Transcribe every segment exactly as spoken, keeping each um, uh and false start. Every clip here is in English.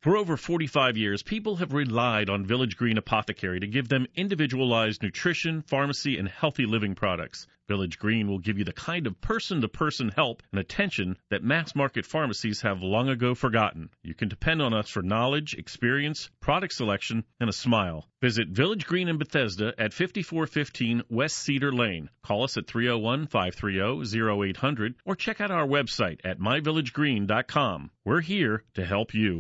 For over forty-five years, people have relied on Village Green Apothecary to give them individualized nutrition, pharmacy, and healthy living products. Village Green will give you the kind of person-to-person help and attention that mass-market pharmacies have long ago forgotten. You can depend on us for knowledge, experience, product selection, and a smile. Visit Village Green in Bethesda at fifty-four fifteen West Cedar Lane. Call us at three oh one, five three oh, oh eight hundred or check out our website at my village green dot com. We're here to help you.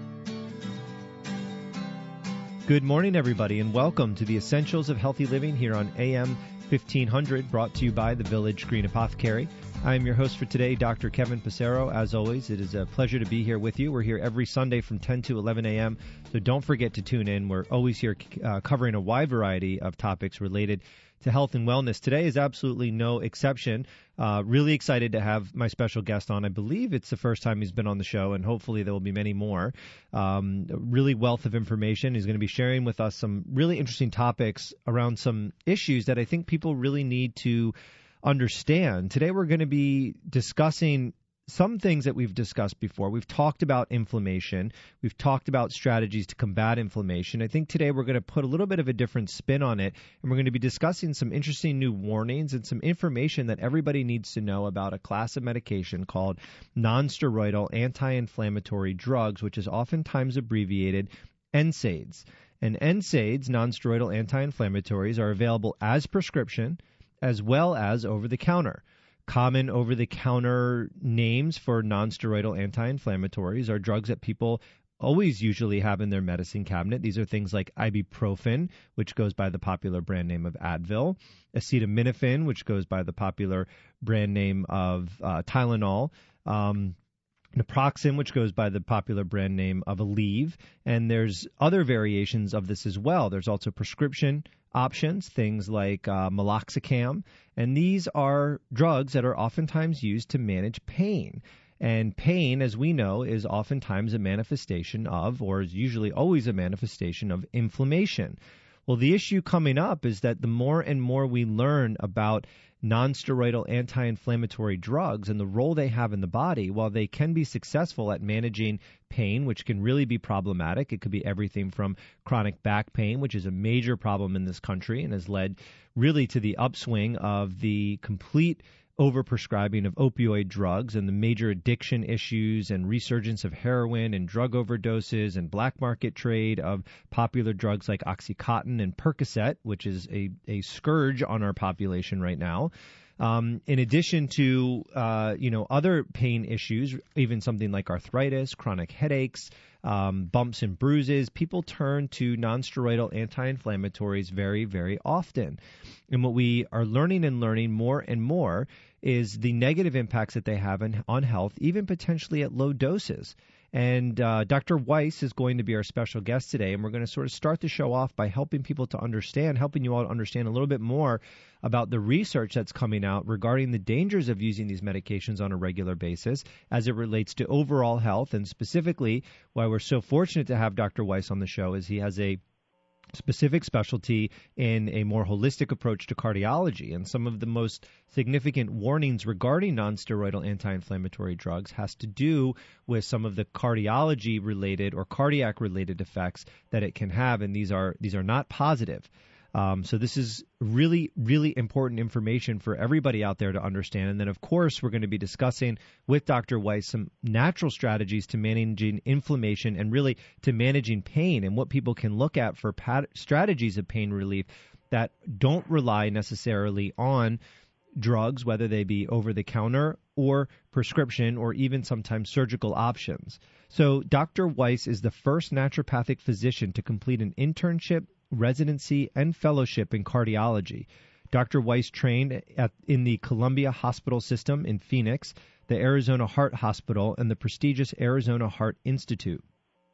Good morning, everybody, and welcome to the Essentials of Healthy Living here on A M fifteen hundred, brought to you by the Village Green Apothecary. I am your host for today, Doctor Kevin Passero. As always, it is a pleasure to be here with you. We're here every Sunday from ten to eleven a.m., so don't forget to tune in. We're always here uh, covering a wide variety of topics related to health and wellness. Today is absolutely no exception. Uh, really excited to have my special guest on. I believe it's the first time he's been on the show, and hopefully there will be many more. Um, really wealth of information. He's going to be sharing with us some really interesting topics around some issues that I think people really need to understand. Today we're going to be discussing some things that we've discussed before. We've talked about inflammation. We've talked about strategies to combat inflammation. I think today we're going to put a little bit of a different spin on it, and we're going to be discussing some interesting new warnings and some information that everybody needs to know about a class of medication called nonsteroidal anti-inflammatory drugs, which is oftentimes abbreviated N SAIDs. And N SAIDs, nonsteroidal anti-inflammatories, are available as prescription as well as over-the-counter. Common over-the-counter names for nonsteroidal anti-inflammatories are drugs that people always usually have in their medicine cabinet. These are things like ibuprofen, which goes by the popular brand name of Advil, acetaminophen, which goes by the popular brand name of uh, Tylenol, um, naproxen, which goes by the popular brand name of Aleve, and there's other variations of this as well. There's also prescription options, things like uh, meloxicam, and these are drugs that are oftentimes used to manage pain. And pain, as we know, is oftentimes a manifestation of, or is usually always a manifestation of, inflammation. Well, the issue coming up is that the more and more we learn about nonsteroidal anti-inflammatory drugs and the role they have in the body, while they can be successful at managing pain, which can really be problematic. It could be everything from chronic back pain, which is a major problem in this country and has led really to the upswing of the complete overprescribing of opioid drugs and the major addiction issues and resurgence of heroin and drug overdoses and black market trade of popular drugs like Oxycontin and Percocet, which is a, a scourge on our population right now. Um, in addition to, uh, you know, other pain issues, even something like arthritis, chronic headaches, um, bumps and bruises, people turn to nonsteroidal anti-inflammatories very, very often. And what we are learning and learning more and more is the negative impacts that they have in, on health, even potentially at low doses. And uh, Doctor Weiss is going to be our special guest today, and we're going to sort of start the show off by helping people to understand, helping you all to understand a little bit more about the research that's coming out regarding the dangers of using these medications on a regular basis as it relates to overall health, and specifically why we're so fortunate to have Doctor Weiss on the show is he has a specific specialty in a more holistic approach to cardiology. And some of the most significant warnings regarding nonsteroidal anti-inflammatory drugs has to do with some of the cardiology-related or cardiac-related effects that it can have, and these are these are not positive. Um, so this is really, really important information for everybody out there to understand. And then, of course, we're going to be discussing with Doctor Weiss some natural strategies to managing inflammation and really to managing pain and what people can look at for pat- strategies of pain relief that don't rely necessarily on drugs, whether they be over-the-counter or prescription or even sometimes surgical options. So Doctor Weiss is the first naturopathic physician to complete an internship, residency, and fellowship in cardiology. Doctor Weiss trained at, in the Columbia Hospital System in Phoenix, the Arizona Heart Hospital, and the prestigious Arizona Heart Institute.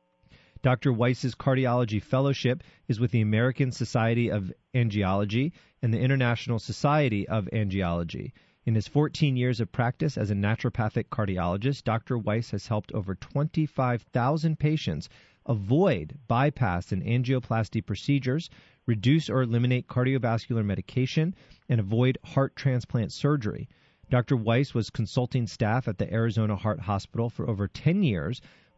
Doctor Weiss's cardiology fellowship is with the American Society of Angiology and the International Society of Angiology. In his fourteen years of practice as a naturopathic cardiologist, Doctor Weiss has helped over twenty-five thousand patients avoid bypass and angioplasty procedures, reduce or eliminate cardiovascular medication, and avoid heart transplant surgery. Doctor Weiss was consulting staff at the Arizona Heart Hospital for over ten years,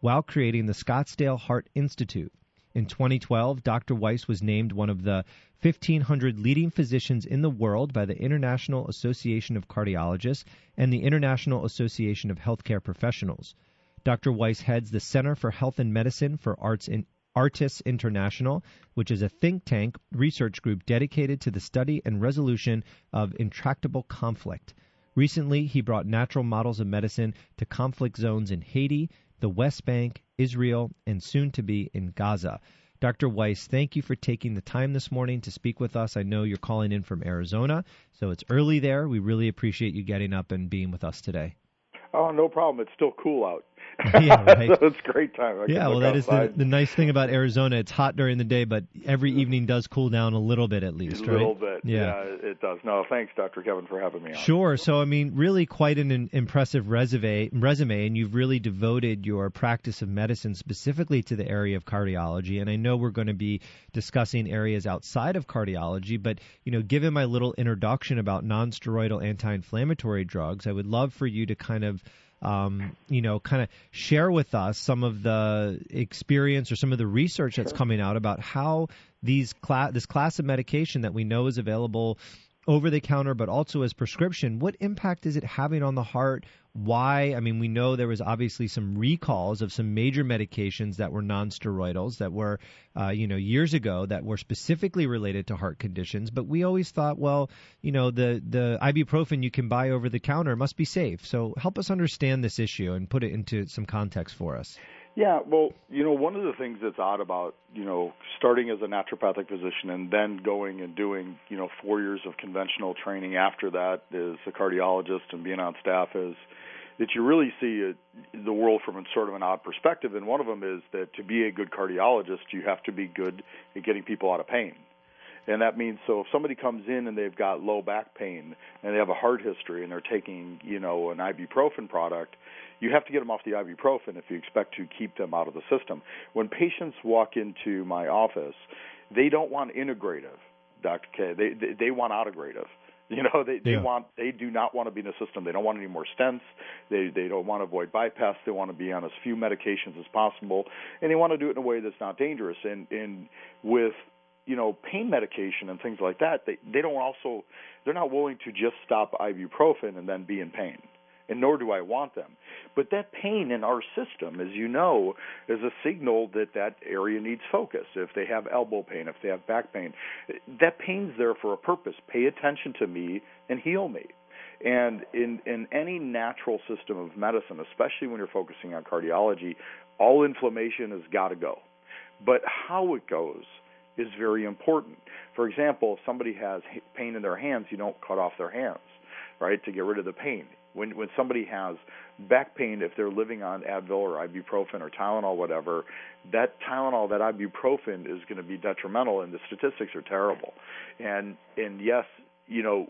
while creating the Scottsdale Heart Institute. In twenty twelve, Doctor Weiss was named one of the fifteen hundred leading physicians in the world by the International Association of Cardiologists and the International Association of Healthcare Professionals. Doctor Weiss heads the Center for Health and Medicine for Arts in Artists International, which is a think tank research group dedicated to the study and resolution of intractable conflict. Recently, he brought natural models of medicine to conflict zones in Haiti, the West Bank, Israel, and soon to be in Gaza. Doctor Weiss, thank you for taking the time this morning to speak with us. I know you're calling in from Arizona, so it's early there. We really appreciate you getting up and being with us today. Oh, no problem. It's still cool out. Yeah, right. So it's a great time. I yeah, well, that outside. is the, the nice thing about Arizona. It's hot during the day, but every evening does cool down a little bit at least, a right? A little bit, yeah. yeah, it does. No, thanks, Doctor Kevin, for having me on. Sure. So, I mean, really quite an, an impressive resume, resume, and you've really devoted your practice of medicine specifically to the area of cardiology. And I know we're going to be discussing areas outside of cardiology, but, you know, given my little introduction about nonsteroidal anti-inflammatory drugs, I would love for you to kind of Um, you know, kind of share with us some of the experience or some of the research that's coming out about how these cla- this class of medication that we know is available over the counter, but also as prescription, what impact is it having on the heart? Why? I mean, we know there was obviously some recalls of some major medications that were non-steroidals that were, uh, you know, years ago that were specifically related to heart conditions. But we always thought, well, you know, the, the ibuprofen you can buy over the counter must be safe. So help us understand this issue and put it into some context for us. Yeah, well, you know, one of the things that's odd about, you know, starting as a naturopathic physician and then going and doing, you know, four years of conventional training after that as a cardiologist and being on staff is that you really see it, the world from a sort of an odd perspective. And one of them is that to be a good cardiologist, you have to be good at getting people out of pain. And that means, so if somebody comes in and they've got low back pain and they have a heart history and they're taking, you know, an ibuprofen product, you have to get them off the ibuprofen if you expect to keep them out of the system. When patients walk into my office, they don't want integrative, Doctor K. They they, they want autogrative. You know, they, they yeah. want they do not want to be in the system. They don't want any more stents. They they don't want to avoid bypass. They want to be on as few medications as possible, and they want to do it in a way that's not dangerous. And and with you know pain medication and things like that, they they don't also they're not willing to just stop ibuprofen and then be in pain. And nor do I want them. But that pain in our system, as you know, is a signal that that area needs focus. If they have elbow pain, if they have back pain, that pain's there for a purpose. Pay attention to me and heal me. And in, in any natural system of medicine, especially when you're focusing on cardiology, all inflammation has got to go. But how it goes is very important. For example, if somebody has pain in their hands, you don't cut off their hands, right, to get rid of the pain. When when somebody has back pain, if they're living on Advil or ibuprofen or Tylenol, whatever, that Tylenol, that ibuprofen is going to be detrimental, and the statistics are terrible. And and yes, you know,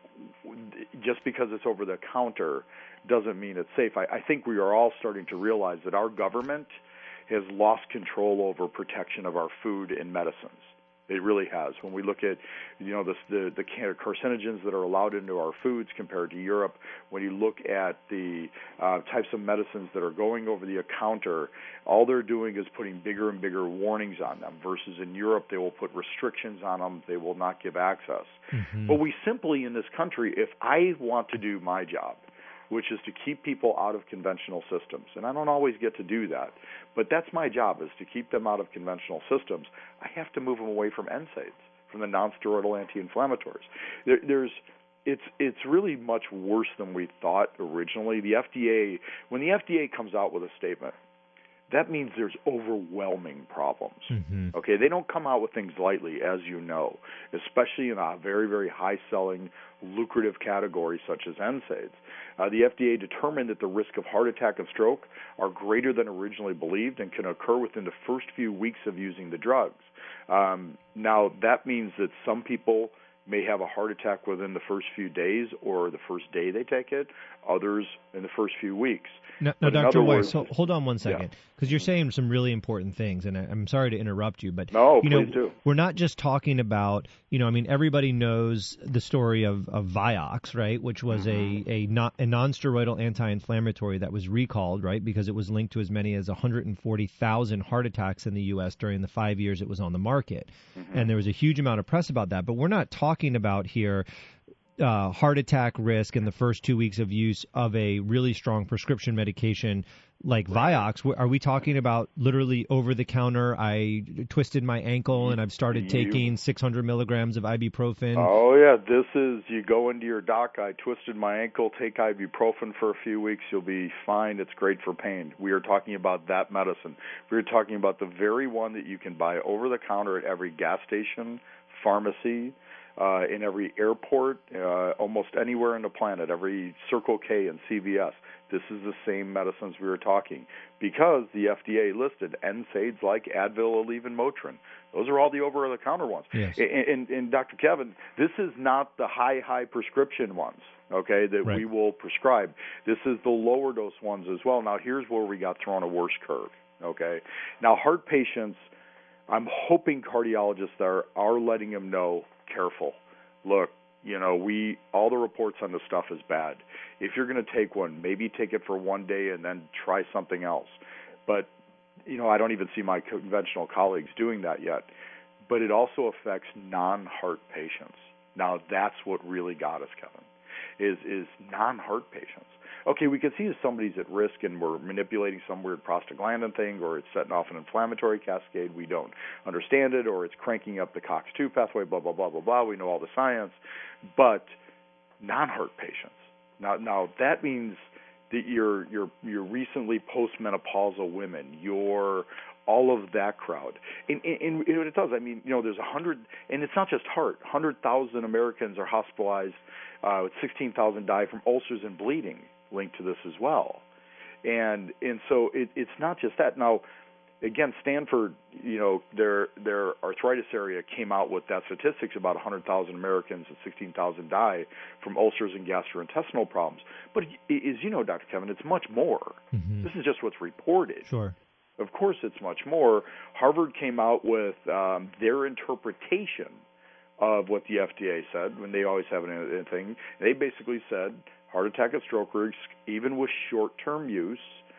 just because it's over the counter doesn't mean it's safe. I, I think we are all starting to realize that our government has lost control over protection of our food and medicines. It really has. When we look at, you know, the, the the carcinogens that are allowed into our foods compared to Europe, when you look at the uh, types of medicines that are going over the counter, all they're doing is putting bigger and bigger warnings on them. Versus in Europe, they will put restrictions on them. They will not give access. Mm-hmm. But we simply, in this country, if I want to do my job, which is to keep people out of conventional systems. And I don't always get to do that, but that's my job, is to keep them out of conventional systems. I have to move them away from N SAIDs, from the nonsteroidal anti-inflammatories. There, there's, it's it's really much worse than we thought originally. The F D A, when the F D A comes out with a statement, that means there's overwhelming problems. Mm-hmm. Okay, they don't come out with things lightly, as you know, especially in a very, very high-selling, lucrative category such as N SAIDs. Uh, the F D A determined that the risk of heart attack and stroke are greater than originally believed and can occur within the first few weeks of using the drugs. Um, now, that means that some people may have a heart attack within the first few days or the first day they take it, others in the first few weeks. Now, now Doctor Weiss, so hold on one second, because yeah. you're saying some really important things, and I, I'm sorry to interrupt you, but no, you know, please do. We're not just talking about, you know, I mean, everybody knows the story of, of Vioxx, right, which was mm-hmm. a a, not, a non-steroidal anti-inflammatory that was recalled, right, because it was linked to as many as one hundred forty thousand heart attacks in the U S during the five years it was on the market, mm-hmm. and there was a huge amount of press about that. But we're not talking about here Uh, heart attack risk in the first two weeks of use of a really strong prescription medication like Vioxx. Are we talking about literally over-the-counter, I twisted my ankle and I've started taking six hundred milligrams of ibuprofen? Oh, yeah. This is, you go into your doc, I twisted my ankle, take ibuprofen for a few weeks, you'll be fine. It's great for pain. We are talking about that medicine. We are talking about the very one that you can buy over-the-counter at every gas station, pharmacy, Uh, in every airport, uh, almost anywhere on the planet, every Circle K and C V S. This is the same medicines we were talking, because the F D A listed N SAIDs like Advil, Aleve, and Motrin. Those are all the over-the-counter ones. Yes. And, and, and Doctor Kevin, this is not the high, high prescription ones, okay, that right. we will prescribe. This is the lower dose ones as well. Now, here's where we got thrown a worse curve, okay? Now, heart patients, I'm hoping cardiologists are, are letting them know, careful. Look, you know, we all the reports on this stuff is bad. If you're going to take one, maybe take it for one day and then try something else. But, you know, I don't even see my conventional colleagues doing that yet. But it also affects non-heart patients. Now, that's what really got us, Kevin, is is non-heart patients. Okay, we can see if somebody's at risk and we're manipulating some weird prostaglandin thing, or it's setting off an inflammatory cascade. We don't understand it, or it's cranking up the C O X two pathway, blah, blah, blah, blah, blah. We know all the science. But non-heart patients. Now, now that means that you're, you're, you're recently postmenopausal women, you're all of that crowd. And, and, and it does. I mean, you know, there's a hundred, and it's not just heart. one hundred thousand Americans are hospitalized, uh, sixteen thousand die from ulcers and bleeding linked to this as well. And and so it, it's not just that. Now, again, Stanford, you know, their their arthritis area came out with that statistics about one hundred thousand Americans and sixteen thousand die from ulcers and gastrointestinal problems. But as you know, Doctor Kevin, it's much more. Mm-hmm. This is just what's reported. Sure. Of course it's much more. Harvard came out with um, their interpretation of what the F D A said, when they always have anything. They basically said heart attack and stroke risk, even with short-term use,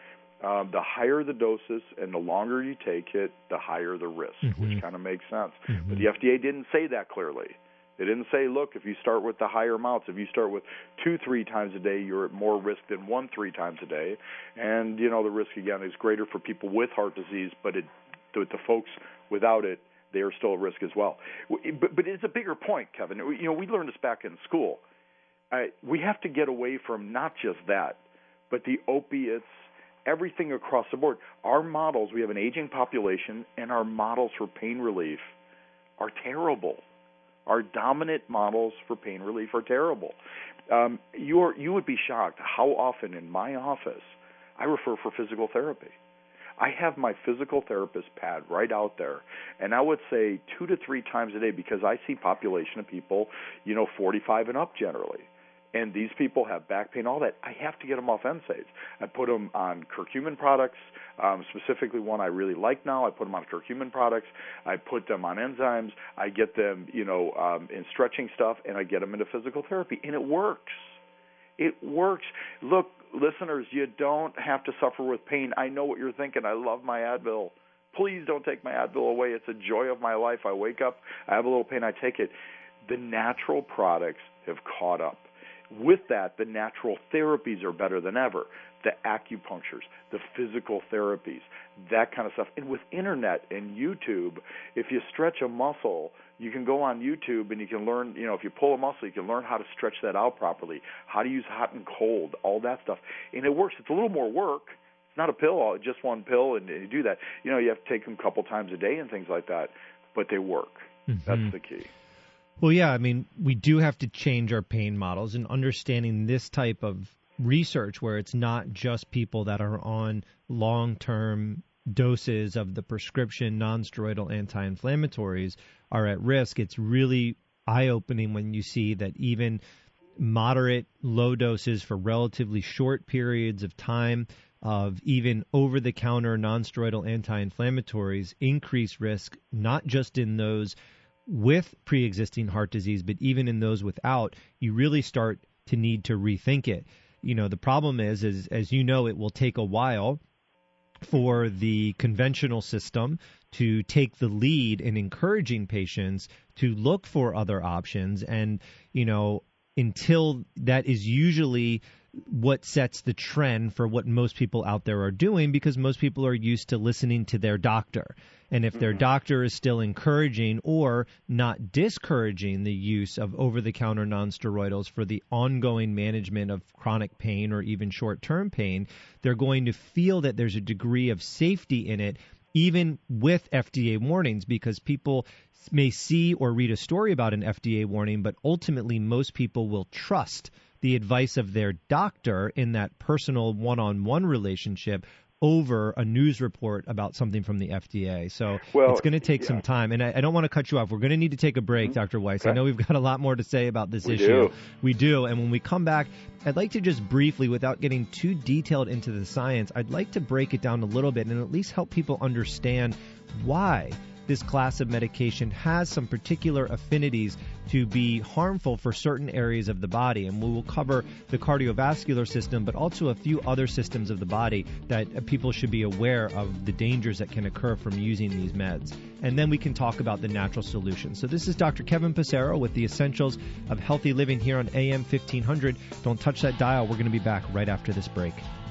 um, the higher the doses and the longer you take it, the higher the risk, mm-hmm. which kind of makes sense. Mm-hmm. But the F D A didn't say that clearly. They didn't say, look, if you start with the higher amounts, if you start with two, three times a day, you're at more risk than one, three times a day. And, you know, the risk, again, is greater for people with heart disease, but it, the, the folks without it, they are still at risk as well. But, but it's a bigger point, Kevin. You know, we learned this back in school. Uh, we have to get away from not just that, but the opiates, everything across the board. Our models, we have an aging population, and our models for pain relief are terrible. Our dominant models for pain relief are terrible. Um, you're, you would be shocked how often in my office I refer for physical therapy. I have my physical therapist pad right out there, and I would say two to three times a day, because I see population of people, you know, forty-five and up generally. And these people have back pain, all that. I have to get them off N SAIDs. I put them on curcumin products, um, specifically one I really like now. I put them on curcumin products. I put them on enzymes. I get them, you know, um, in stretching stuff, and I get them into physical therapy. And it works. It works. Look, listeners, you don't have to suffer with pain. I know what you're thinking. I love my Advil. Please don't take my Advil away. It's a joy of my life. I wake up, I have a little pain, I take it. The natural products have caught up. With that, the natural therapies are better than ever. The acupunctures, the physical therapies, that kind of stuff. And with internet and YouTube, if you stretch a muscle, you can go on YouTube and you can learn, you know, if you pull a muscle, you can learn how to stretch that out properly, how to use hot and cold, all that stuff. And it works. It's a little more work. It's not a pill, just one pill, and you do that. You know, you have to take them a couple times a day and things like that, but they work. Mm-hmm. That's the key. Well, yeah, I mean, we do have to change our pain models, and understanding this type of research where it's not just people that are on long-term doses of the prescription non-steroidal anti-inflammatories are at risk. It's really eye-opening when you see that even moderate low doses for relatively short periods of time of even over-the-counter nonsteroidal anti-inflammatories increase risk, not just in those with pre-existing heart disease, but even in those without. You really start to need to rethink it. You know, the problem is, is, as you know, it will take a while for the conventional system to take the lead in encouraging patients to look for other options. And, you know, until that is usually what sets the trend for what most people out there are doing, because most people are used to listening to their doctor. And if their doctor is still encouraging or not discouraging the use of over-the-counter nonsteroidals for the ongoing management of chronic pain or even short-term pain, they're going to feel that there's a degree of safety in it, even with F D A warnings, because people may see or read a story about an F D A warning, but ultimately most people will trust the advice of their doctor in that personal one-on-one relationship over a news report about something from the F D A. So well, it's going to take yeah. some time. And I, I don't want to cut you off. We're going to need to take a break, mm-hmm. Doctor Weiss. Okay. I know we've got a lot more to say about this we issue. Do. We do. And when we come back, I'd like to just briefly, without getting too detailed into the science, I'd like to break it down a little bit and at least help people understand why this class of medication has some particular affinities to be harmful for certain areas of the body. And we will cover the cardiovascular system, but also a few other systems of the body that people should be aware of the dangers that can occur from using these meds. And then we can talk about the natural solutions. So this is Doctor Kevin Passero with the Essentials of Healthy Living here on A M fifteen hundred. Don't touch that dial. We're going to be back right after this break.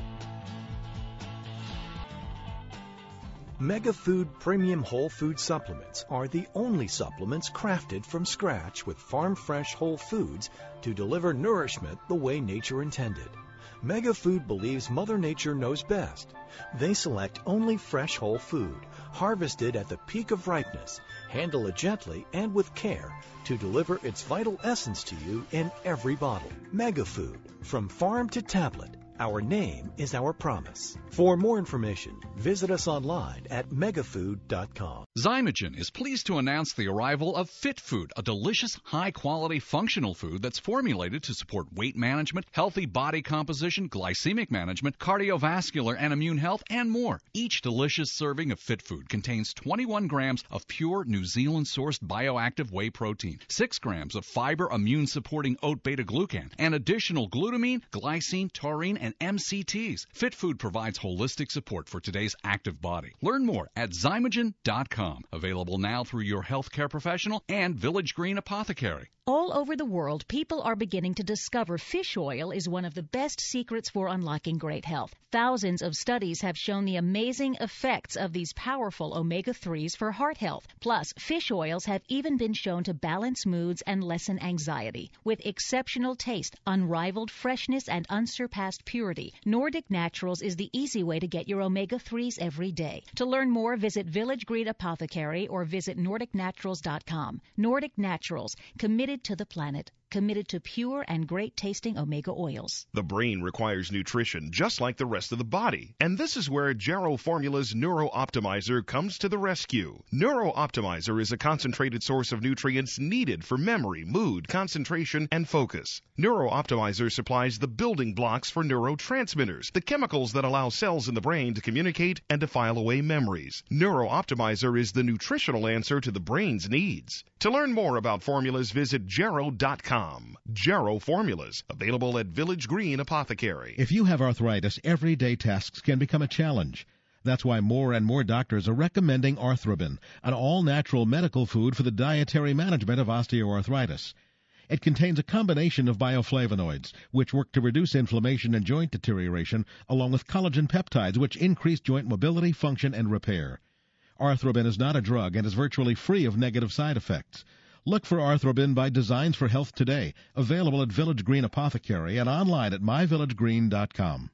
MegaFood Premium Whole Food Supplements are the only supplements crafted from scratch with farm-fresh whole foods to deliver nourishment the way nature intended. MegaFood believes Mother Nature knows best. They select only fresh whole food, harvested at the peak of ripeness, handle it gently and with care to deliver its vital essence to you in every bottle. MegaFood, from farm to tablet. Our name is our promise. For more information, visit us online at megafood dot com. Zymogen is pleased to announce the arrival of Fit Food, a delicious, high-quality functional food that's formulated to support weight management, healthy body composition, glycemic management, cardiovascular and immune health, and more. Each delicious serving of Fit Food contains twenty-one grams of pure New Zealand-sourced bioactive whey protein, six grams of fiber immune-supporting oat beta-glucan, and additional glutamine, glycine, taurine, and M C Ts. Fit Food provides holistic support for today's active body. Learn more at zymogen dot com. Available now through your healthcare professional and Village Green Apothecary. All over the world, people are beginning to discover fish oil is one of the best secrets for unlocking great health. Thousands of studies have shown the amazing effects of these powerful omega threes for heart health. Plus, fish oils have even been shown to balance moods and lessen anxiety. With exceptional taste, unrivaled freshness, and unsurpassed purity, Nordic Naturals is the easy way to get your omega threes every day. To learn more, visit Village Green Apothecary or visit nordic naturals dot com. Nordic Naturals, committed to the planet, committed to pure and great-tasting omega oils. The brain requires nutrition just like the rest of the body, and this is where Jarrow Formula's Neuro Optimizer comes to the rescue. Neuro Optimizer is a concentrated source of nutrients needed for memory, mood, concentration, and focus. Neuro Optimizer supplies the building blocks for neurotransmitters, the chemicals that allow cells in the brain to communicate and to file away memories. Neuro Optimizer is the nutritional answer to the brain's needs. To learn more about formulas, visit jarrow dot com. Jarrow Formulas, available at Village Green Apothecary. If you have arthritis, everyday tasks can become a challenge. That's why more and more doctors are recommending Arthrobin, an all-natural medical food for the dietary management of osteoarthritis. It contains a combination of bioflavonoids, which work to reduce inflammation and joint deterioration, along with collagen peptides, which increase joint mobility, function, and repair. Arthrobin is not a drug and is virtually free of negative side effects. Look for Arthrobin by Designs for Health today, available at Village Green Apothecary and online at my village green dot com.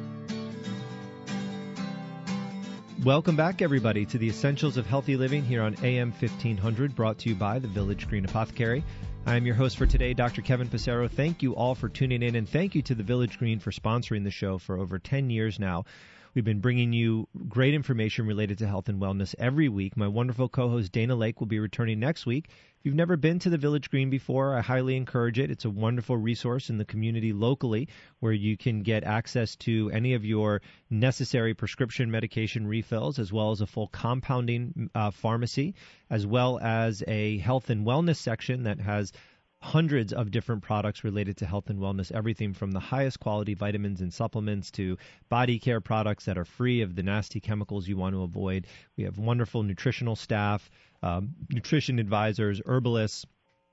Welcome back, everybody, to the Essentials of Healthy Living here on A M fifteen hundred, brought to you by the Village Green Apothecary. I am your host for today, Doctor Kevin Passero. Thank you all for tuning in, and thank you to the Village Green for sponsoring the show for over ten years now. We've been bringing you great information related to health and wellness every week. My wonderful co-host Dana Lake will be returning next week. If you've never been to the Village Green before, I highly encourage it. It's a wonderful resource in the community locally where you can get access to any of your necessary prescription medication refills, as well as a full compounding uh, pharmacy, as well as a health and wellness section that has hundreds of different products related to health and wellness, everything from the highest quality vitamins and supplements to body care products that are free of the nasty chemicals you want to avoid. We have wonderful nutritional staff, um, nutrition advisors, herbalists,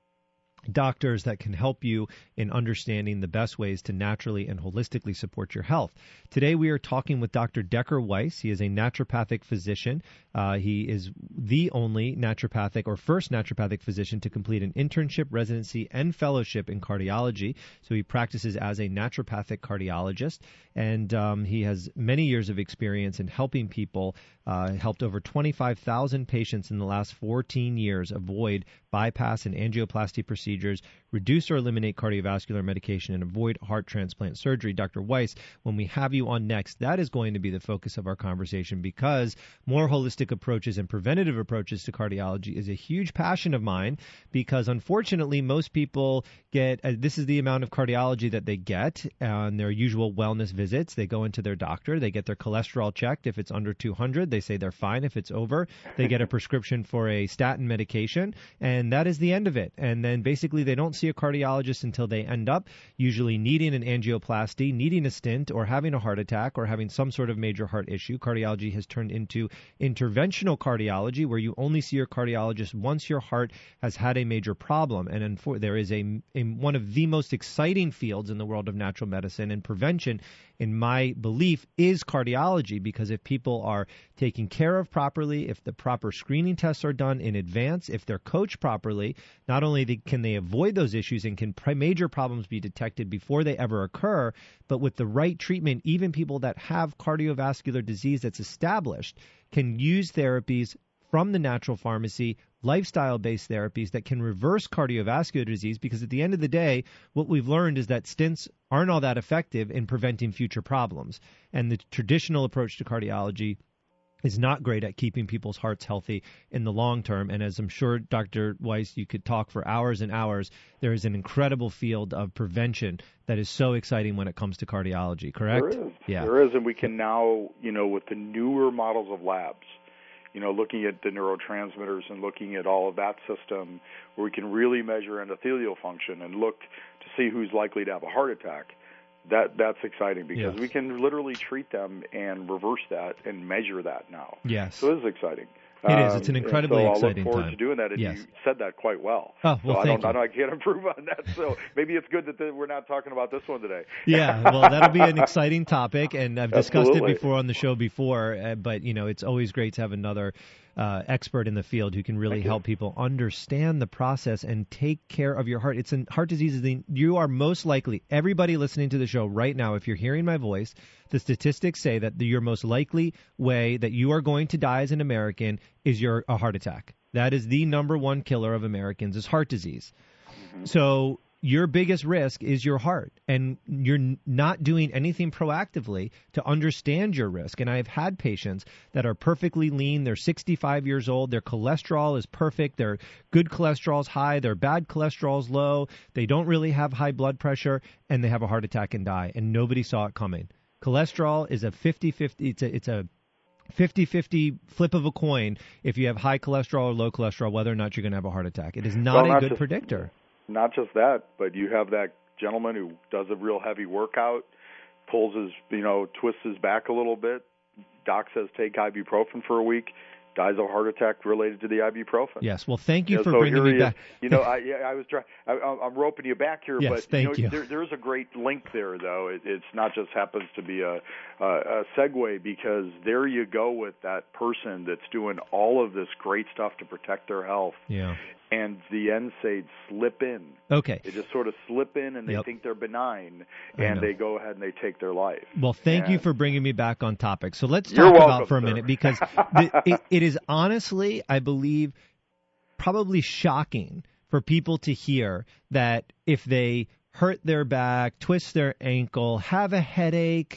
doctors that can help you in understanding the best ways to naturally and holistically support your health. Today we are talking with Doctor Decker Weiss. He is a naturopathic physician. Uh, he is the only naturopathic or first naturopathic physician to complete an internship, residency, and fellowship in cardiology. So he practices as a naturopathic cardiologist, and um, he has many years of experience in helping people, uh, helped over twenty-five thousand patients in the last fourteen years avoid bypass and angioplasty procedures, reduce or eliminate cardiovascular medication, and avoid heart transplant surgery. Doctor Weiss, when we have you on next, that is going to be the focus of our conversation, because more holistic approaches and preventative approaches to cardiology is a huge passion of mine, because unfortunately most people get, uh, this is the amount of cardiology that they get on their usual wellness visits. They go into their doctor, they get their cholesterol checked. If it's under two hundred, they say they're fine. If it's over, they get a prescription for a statin medication, and that is the end of it. And then basically they don't see a cardiologist until they end up usually needing an angioplasty, needing a stent, or having a heart attack, or having some sort of major heart issue. Cardiology has turned into interventional cardiology, where you only see your cardiologist once your heart has had a major problem. And infor- there is a, a one of the most exciting fields in the world of natural medicine and prevention, in my belief, is cardiology, because if people are taken care of properly, if the proper screening tests are done in advance, if they're coached properly, not only can they avoid those issues and can major problems be detected before they ever occur, but with the right treatment, even people that have cardiovascular disease that's established can use therapies from the natural pharmacy, lifestyle-based therapies that can reverse cardiovascular disease, because at the end of the day, what we've learned is that stents aren't all that effective in preventing future problems. And the traditional approach to cardiology is not great at keeping people's hearts healthy in the long term. And as I'm sure, Doctor Weiss, you could talk for hours and hours, there is an incredible field of prevention that is so exciting when it comes to cardiology, correct? There is. Yeah. There is, and we can now, you know, with the newer models of labs, you know, looking at the neurotransmitters and looking at all of that system, where we can really measure endothelial function and look to see who's likely to have a heart attack. That that's exciting, because yes. we can literally treat them and reverse that and measure that now. Yes. So it is exciting. It um, is. It's an incredibly so exciting I'll look forward time. to doing that, and yes. you said that quite well. Oh, well, so I thank don't, you. I, don't, I can't improve on that, so maybe it's good that the, we're not talking about this one today. Yeah, well, that'll be an exciting topic, and I've discussed Absolutely. it before on the show before, uh, but, you know, it's always great to have another uh, expert in the field who can really Thank you. help people understand the process and take care of your heart. It's in heart disease is the, you are most likely, everybody listening to the show right now, if you're hearing my voice, the statistics say that the, your most likely way that you are going to die as an American is your a heart attack. That is the number one killer of Americans, is heart disease. Mm-hmm. So your biggest risk is your heart, and you're n- not doing anything proactively to understand your risk. And I've had patients that are perfectly lean. They're sixty-five years old. Their cholesterol is perfect. Their good cholesterol is high. Their bad cholesterol is low. They don't really have high blood pressure, and they have a heart attack and die, and nobody saw it coming. Cholesterol is a fifty-fifty. It's a, it's a fifty-fifty flip of a coin if you have high cholesterol or low cholesterol, whether or not you're going to have a heart attack. It is not well, a not good just, predictor. Not just that, but you have that gentleman who does a real heavy workout, pulls his, you know, twists his back a little bit. Doc says take ibuprofen for a week. Dies of a heart attack related to the ibuprofen. Yes. Well, thank you, you for know, so bringing me is, back. You know, I, yeah, I was trying. I'm roping you back here, yes, but thank you know, you. There, there's a great link there, though. It, it's not just happens to be a, a, a segue, because there you go with that person that's doing all of this great stuff to protect their health. Yeah. And the N SAIDs slip in. Okay. They just sort of slip in, and they yep. think they're benign, and they go ahead and they take their life. Well, thank and you for bringing me back on topic. So let's You're talk welcome, about for a sir. minute, because the, it, it is honestly, I believe, probably shocking for people to hear that if they hurt their back, twist their ankle, have a headache,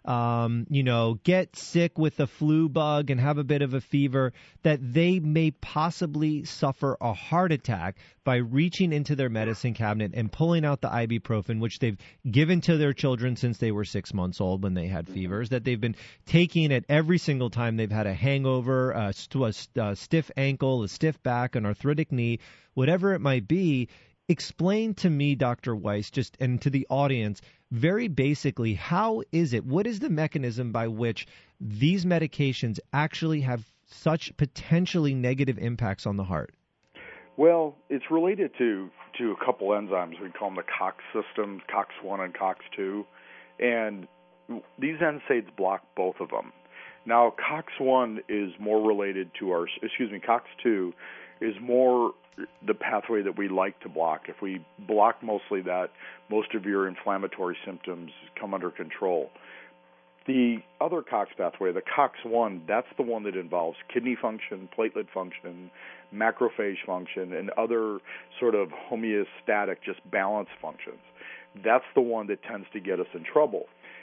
um, you know, get sick with a flu bug and have a bit of a fever, that they may possibly suffer a heart attack by reaching into their medicine cabinet and pulling out the ibuprofen, which they've given to their children since they were six months old when they had fevers, that they've been taking it every single time they've had a hangover, a, st- a stiff ankle, a stiff back, an arthritic knee, whatever it might be. Explain to me, Doctor Weiss, just and to the audience, very basically, how is it, what is the mechanism by which these medications actually have such potentially negative impacts on the heart? Well, it's related to, to a couple enzymes. We call them the COX system, COX one and COX two. And these N SAIDs block both of them. Now, COX one is more related to our, excuse me, COX two is more the pathway that we like to block. If we block mostly that, most of your inflammatory symptoms come under control. The other COX pathway, the COX one, that's the one that involves kidney function, platelet function, macrophage function, and other sort of homeostatic, just balance functions. That's the one that tends to get us in trouble.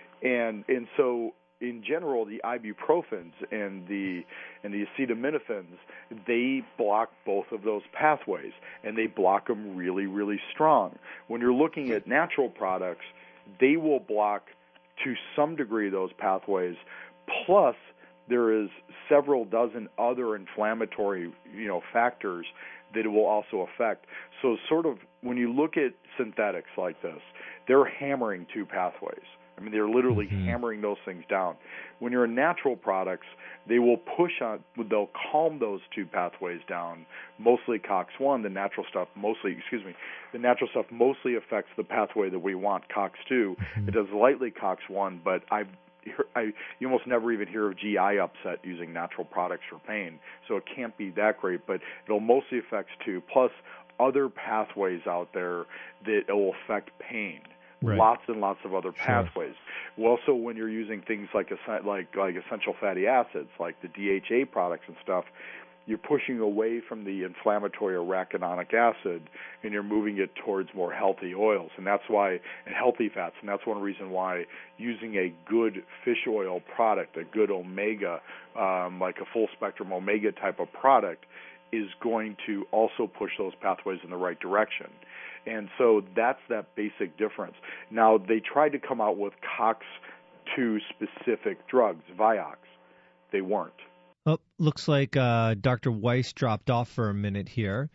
And and so in general, the ibuprofens and the and the acetaminophen, they block both of those pathways, and they block them really, really strong. When you're looking at natural products, they will block to some degree those pathways, plus there is several dozen other inflammatory, you know, factors that it will also affect. So sort of when you look at synthetics like this, they're hammering two pathways. I mean, they're literally mm-hmm. hammering those things down. When you're in natural products, they will push on, they'll calm those two pathways down, mostly COX one, the natural stuff mostly, excuse me, the natural stuff mostly affects the pathway that we want, COX two. Mm-hmm. It does lightly COX one, but I've I, you almost never even hear of G I upset using natural products for pain, so it can't be that great, but it'll mostly affect two, plus other pathways out there that it will affect pain. Right. Lots and lots of other pathways. Sure. Well, also when you're using things like like like essential fatty acids, like the D H A products and stuff, you're pushing away from the inflammatory arachidonic acid, and you're moving it towards more healthy oils, and that's why and healthy fats, and that's one reason why using a good fish oil product, a good omega, um, like a full spectrum omega type of product, is going to also push those pathways in the right direction. And so that's that basic difference. Now, they tried to come out with COX two specific drugs, Vioxx. They weren't. Oh, looks like uh, Doctor Weiss dropped off for a minute here.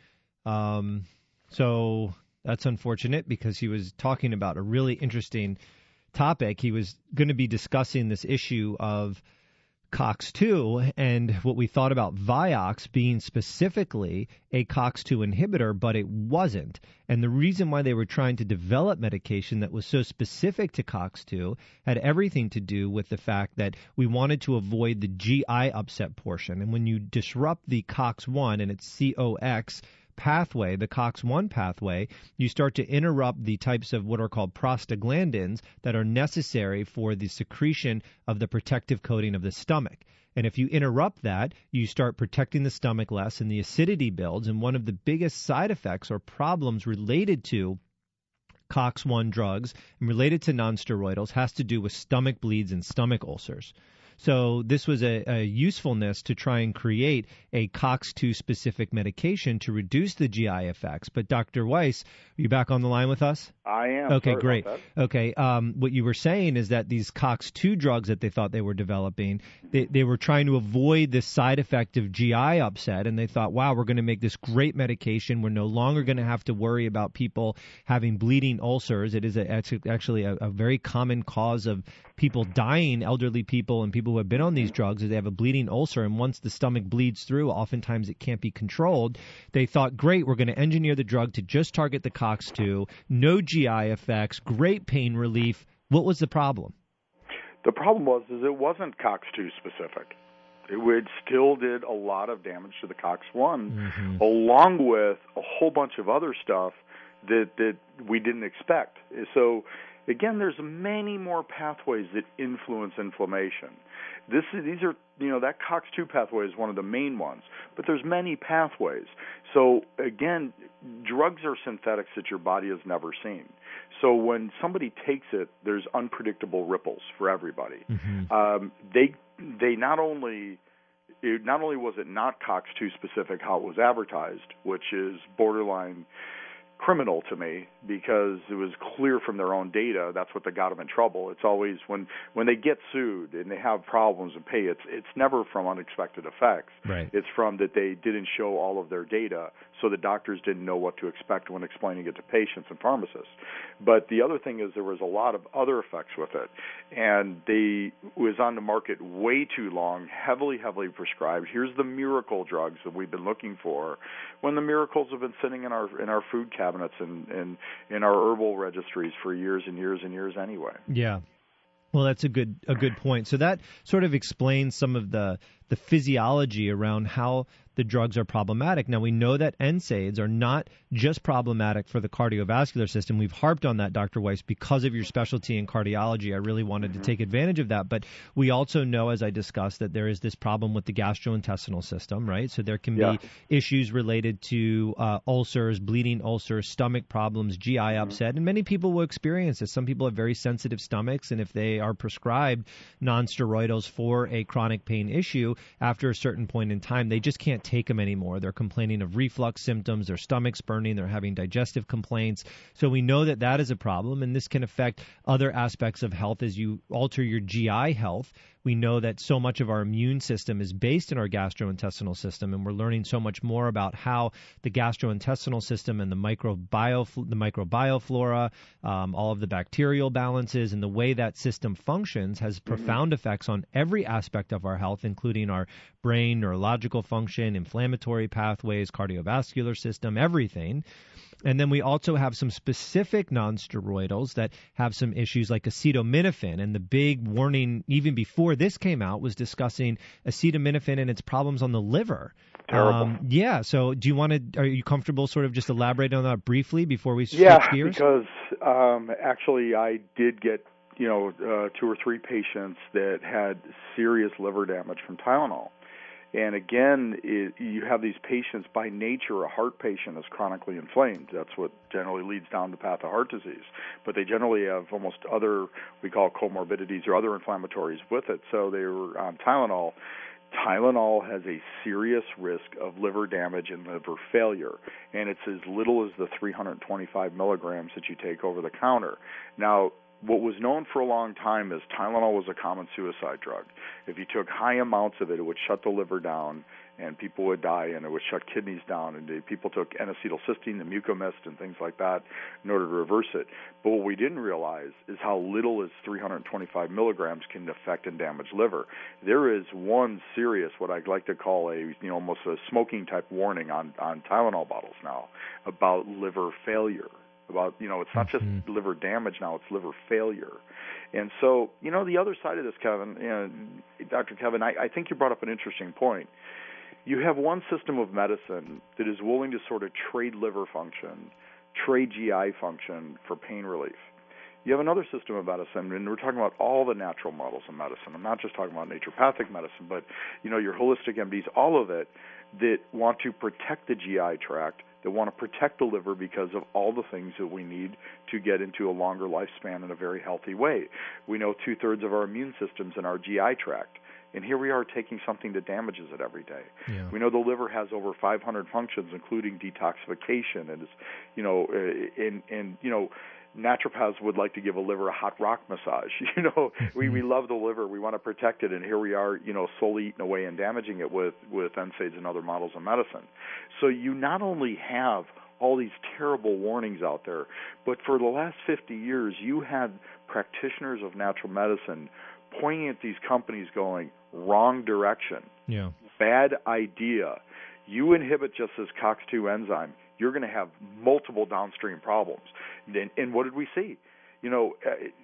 Um, so that's unfortunate because he was talking about a really interesting topic. He was going to be discussing this issue of COX two and what we thought about Vioxx being specifically a COX two inhibitor, but it wasn't. And the reason why they were trying to develop medication that was so specific to COX two had everything to do with the fact that we wanted to avoid the G I upset portion. And when you disrupt the COX one and its C O X pathway, the COX one pathway, you start to interrupt the types of what are called prostaglandins that are necessary for the secretion of the protective coating of the stomach. And if you interrupt that, you start protecting the stomach less and the acidity builds. And one of the biggest side effects or problems related to COX one drugs and related to nonsteroidals has to do with stomach bleeds and stomach ulcers. So this was a, a usefulness to try and create a COX two specific medication to reduce the G I effects. But Doctor Weiss, are you back on the line with us? I am. Okay, Sorry great. about that. Okay, um, what you were saying is that these COX two drugs that they thought they were developing, they, they were trying to avoid the side effect of G I upset, and they thought, wow, we're going to make this great medication. We're no longer going to have to worry about people having bleeding ulcers. It is a, actually a, a very common cause of people dying, elderly people and people who have been on these drugs, is they have a bleeding ulcer, and once the stomach bleeds through, oftentimes it can't be controlled. They thought, great, we're going to engineer the drug to just target the COX two, no G I effects, great pain relief. What was the problem? The problem was is it wasn't COX two specific. It would still did a lot of damage to the COX one, mm-hmm. along with a whole bunch of other stuff that that we didn't expect. So again, there's many more pathways that influence inflammation. This is, these are, you know, that COX two pathway is one of the main ones, but there's many pathways. So again, drugs are synthetics that your body has never seen. So when somebody takes it, there's unpredictable ripples for everybody. Mm-hmm. Um, they they not only it, not only was it not COX two specific how it was advertised, which is borderline criminal to me, because it was clear from their own data that's what they got them in trouble. It's always when when they get sued and they have problems and pay, it's it's never from unexpected effects. Right. It's from that they didn't show all of their data, so the doctors didn't know what to expect when explaining it to patients and pharmacists. But the other thing is there was a lot of other effects with it, and they was on the market way too long, heavily, heavily prescribed. Here's the miracle drugs that we've been looking for, when the miracles have been sitting in our in our food cabinets and in, in, in our herbal registries for years and years and years anyway. Yeah. Well, that's a good a good point. So that sort of explains some of the the physiology around how the drugs are problematic. Now, we know that N SAIDs are not just problematic for the cardiovascular system. We've harped on that, Doctor Weiss, because of your specialty in cardiology. I really wanted mm-hmm. to take advantage of that. But we also know, as I discussed, that there is this problem with the gastrointestinal system, right? So there can yeah. be issues related to uh, ulcers, bleeding ulcers, stomach problems, G I mm-hmm. upset, and many people will experience this. Some people have very sensitive stomachs, and if they are prescribed nonsteroidals for a chronic pain issue, after a certain point in time, they just can't take them anymore. They're complaining of reflux symptoms, their stomach's burning, they're having digestive complaints. So we know that that is a problem, and this can affect other aspects of health as you alter your G I health. We know that so much of our immune system is based in our gastrointestinal system, and we're learning so much more about how the gastrointestinal system and the microbio, the microbioflora, um, all of the bacterial balances, and the way that system functions has mm-hmm. profound effects on every aspect of our health, including our brain, neurological function, inflammatory pathways, cardiovascular system, everything. And then we also have some specific nonsteroidals that have some issues like acetaminophen. And the big warning, even before this came out, was discussing acetaminophen and its problems on the liver. Terrible. Um, yeah. So do you want to, are you comfortable sort of just elaborating on that briefly before we switch yeah, gears? Yeah, because um, actually I did get, you know, uh, two or three patients that had serious liver damage from Tylenol. And again, it, you have these patients, by nature, a heart patient is chronically inflamed. That's what generally leads down the path of heart disease. But they generally have almost other, we call comorbidities or other inflammatories with it. So they were on Tylenol. Tylenol has a serious risk of liver damage and liver failure, and it's as little as the three hundred twenty-five milligrams that you take over the counter. Now, what was known for a long time is Tylenol was a common suicide drug. If you took high amounts of it, it would shut the liver down, and people would die, and it would shut kidneys down, and people took N-acetylcysteine, the Mucomyst, and things like that in order to reverse it. But what we didn't realize is how little as three hundred twenty-five milligrams can affect and damage liver. There is one serious, what I'd like to call a, you know, almost a smoking-type warning on, on Tylenol bottles now about liver failure. About, you know, it's not just mm-hmm. liver damage now, it's liver failure. And so, you know, the other side of this, Kevin, you know, Doctor Kevin, I, I think you brought up an interesting point. You have one system of medicine that is willing to sort of trade liver function, trade G I function for pain relief. You have another system of medicine, and we're talking about all the natural models of medicine. I'm not just talking about naturopathic medicine, but, you know, your holistic M Ds, all of it, that want to protect the G I tract, that want to protect the liver because of all the things that we need to get into a longer lifespan in a very healthy way. We know two-thirds of our immune system's in our G I tract, and here we are taking something that damages it every day. Yeah. We know the liver has over five hundred functions, including detoxification, and, you know, and, and you know, naturopaths would like to give a liver a hot rock massage. You know, we, we love the liver. We want to protect it, and here we are, you know, slowly eating away and damaging it with, with N SAIDs and other models of medicine. So you not only have all these terrible warnings out there, but for the last fifty years, you had practitioners of natural medicine pointing at these companies going, wrong direction, yeah. bad idea. You inhibit just this COX two enzyme, you're going to have multiple downstream problems. And, and what did we see? You know, uh,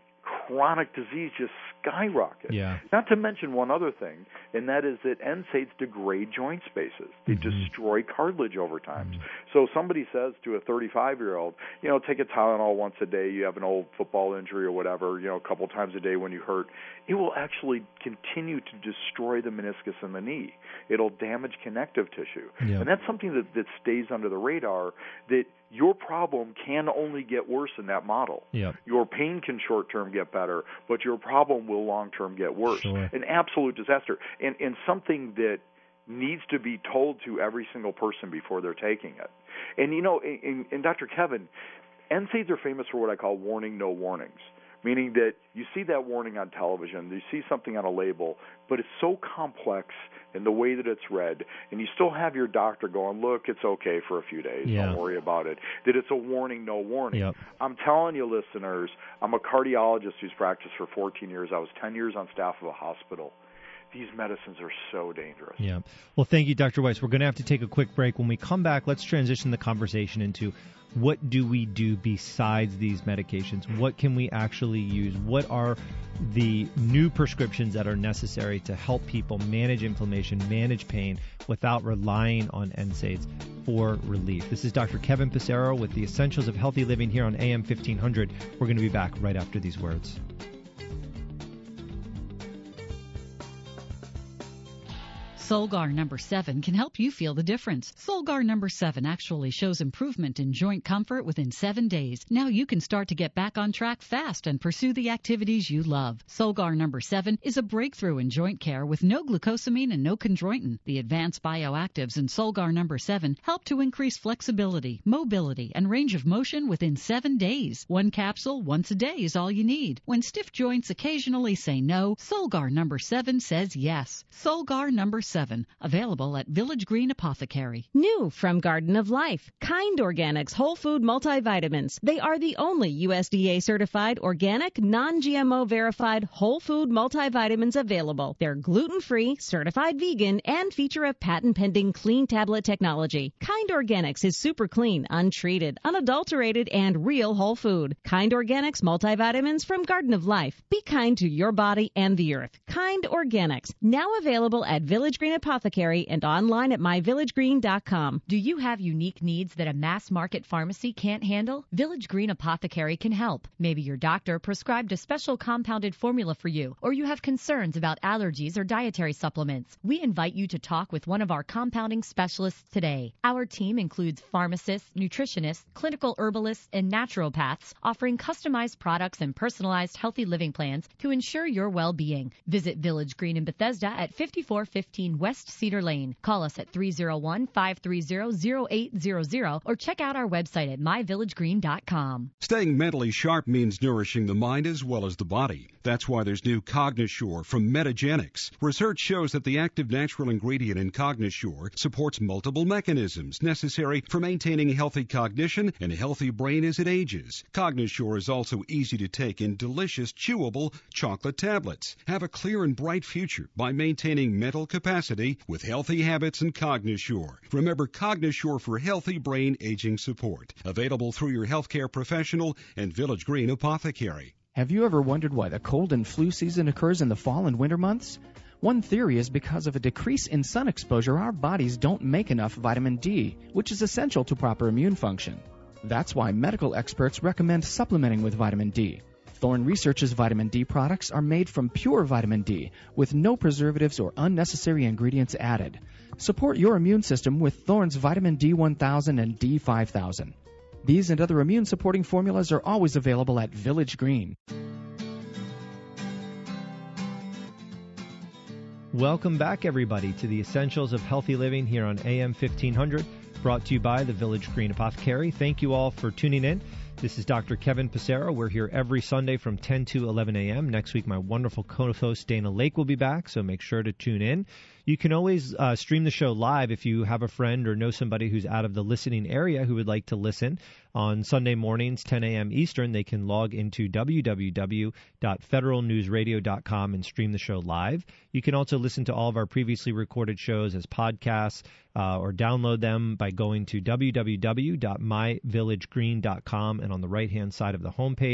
chronic disease just skyrocket. Yeah. Not to mention one other thing, and that is that N SAIDs degrade joint spaces. They mm-hmm. destroy cartilage over time. Mm-hmm. So somebody says to a thirty-five-year-old, you know, take a Tylenol once a day, you have an old football injury or whatever, you know, a couple times a day when you hurt, it will actually continue to destroy the meniscus in the knee. It'll damage connective tissue. Yeah. And that's something that, that stays under the radar, that your problem can only get worse in that model. Yep. Your pain can short-term get better, but your problem will long-term get worse. Sure. An absolute disaster. And, and something that needs to be told to every single person before they're taking it. And, you know, and, and Doctor Kevin, N SAIDs are famous for what I call warning, no warnings, meaning that you see that warning on television, you see something on a label, but it's so complex in the way that it's read, and you still have your doctor going, look, it's okay for a few days, yeah. don't worry about it, that it's a warning, no warning. Yep. I'm telling you, listeners, I'm a cardiologist who's practiced for fourteen years. I was ten years on staff of a hospital. These medicines are so dangerous. Yeah. Well, thank you, Doctor Weiss. We're going to have to take a quick break. When we come back, let's transition the conversation into what do we do besides these medications? What can we actually use? What are the new prescriptions that are necessary to help people manage inflammation, manage pain without relying on N SAIDs for relief? This is Doctor Kevin Passero with the Essentials of Healthy Living here on A M fifteen hundred. We're going to be back right after these words. Solgar number seven can help you feel the difference. Solgar number seven actually shows improvement in joint comfort within seven days. Now you can start to get back on track fast and pursue the activities you love. Solgar number seven is a breakthrough in joint care with no glucosamine and no chondroitin. The advanced bioactives in Solgar number seven help to increase flexibility, mobility, and range of motion within seven days. One capsule once a day is all you need. When stiff joints occasionally say no, Solgar number seven says yes. Solgar number seven. Available at Village Green Apothecary. New from Garden of Life, Kind Organics Whole Food Multivitamins. They are the only U S D A certified, organic, non-G M O verified whole food multivitamins available. They're gluten-free, certified vegan, and feature a patent-pending clean tablet technology. Kind Organics is super clean, untreated, unadulterated, and real whole food. Kind Organics multivitamins from Garden of Life. Be kind to your body and the earth. Kind Organics. Now available at Village Green Apothecary and online at my village green dot com. Do you have unique needs that a mass market pharmacy can't handle? Village Green Apothecary can help. Maybe your doctor prescribed a special compounded formula for you, or you have concerns about allergies or dietary supplements. We invite you to talk with one of our compounding specialists today. Our team includes pharmacists, nutritionists, clinical herbalists, and naturopaths offering customized products and personalized healthy living plans to ensure your well-being. Visit Village Green in Bethesda at fifty-four fifteen West Cedar Lane. Call us at three oh one, five three zero, zero eight zero zero or check out our website at my village green dot com. Staying mentally sharp means nourishing the mind as well as the body. That's why there's new Cognisure from Metagenics. Research shows that the active natural ingredient in Cognisure supports multiple mechanisms necessary for maintaining healthy cognition and a healthy brain as it ages. Cognisure is also easy to take in delicious, chewable chocolate tablets. Have a clear and bright future by maintaining mental capacity with healthy habits and Cognisure. Remember Cognisure for healthy brain aging support. Available through your healthcare professional and Village Green Apothecary. Have you ever wondered why the cold and flu season occurs in the fall and winter months? One theory is because of a decrease in sun exposure, our bodies don't make enough vitamin D, which is essential to proper immune function. That's why medical experts recommend supplementing with vitamin D. Thorne Research's vitamin D products are made from pure vitamin D with no preservatives or unnecessary ingredients added. Support your immune system with Thorne's vitamin D one thousand and D five thousand. These and other immune-supporting formulas are always available at Village Green. Welcome back, everybody, to the Essentials of Healthy Living here on A M fifteen hundred, brought to you by the Village Green Apothecary. Thank you all for tuning in. This is Doctor Kevin Passero. We're here every Sunday from ten to eleven a.m. Next week, my wonderful co-host Dana Lake will be back, so make sure to tune in. You can always uh, stream the show live if you have a friend or know somebody who's out of the listening area who would like to listen. On Sunday mornings, ten a.m. Eastern, they can log into w w w dot federal news radio dot com and stream the show live. You can also listen to all of our previously recorded shows as podcasts uh, or download them by going to w w w dot my village green dot com, and on the right-hand side of the homepage,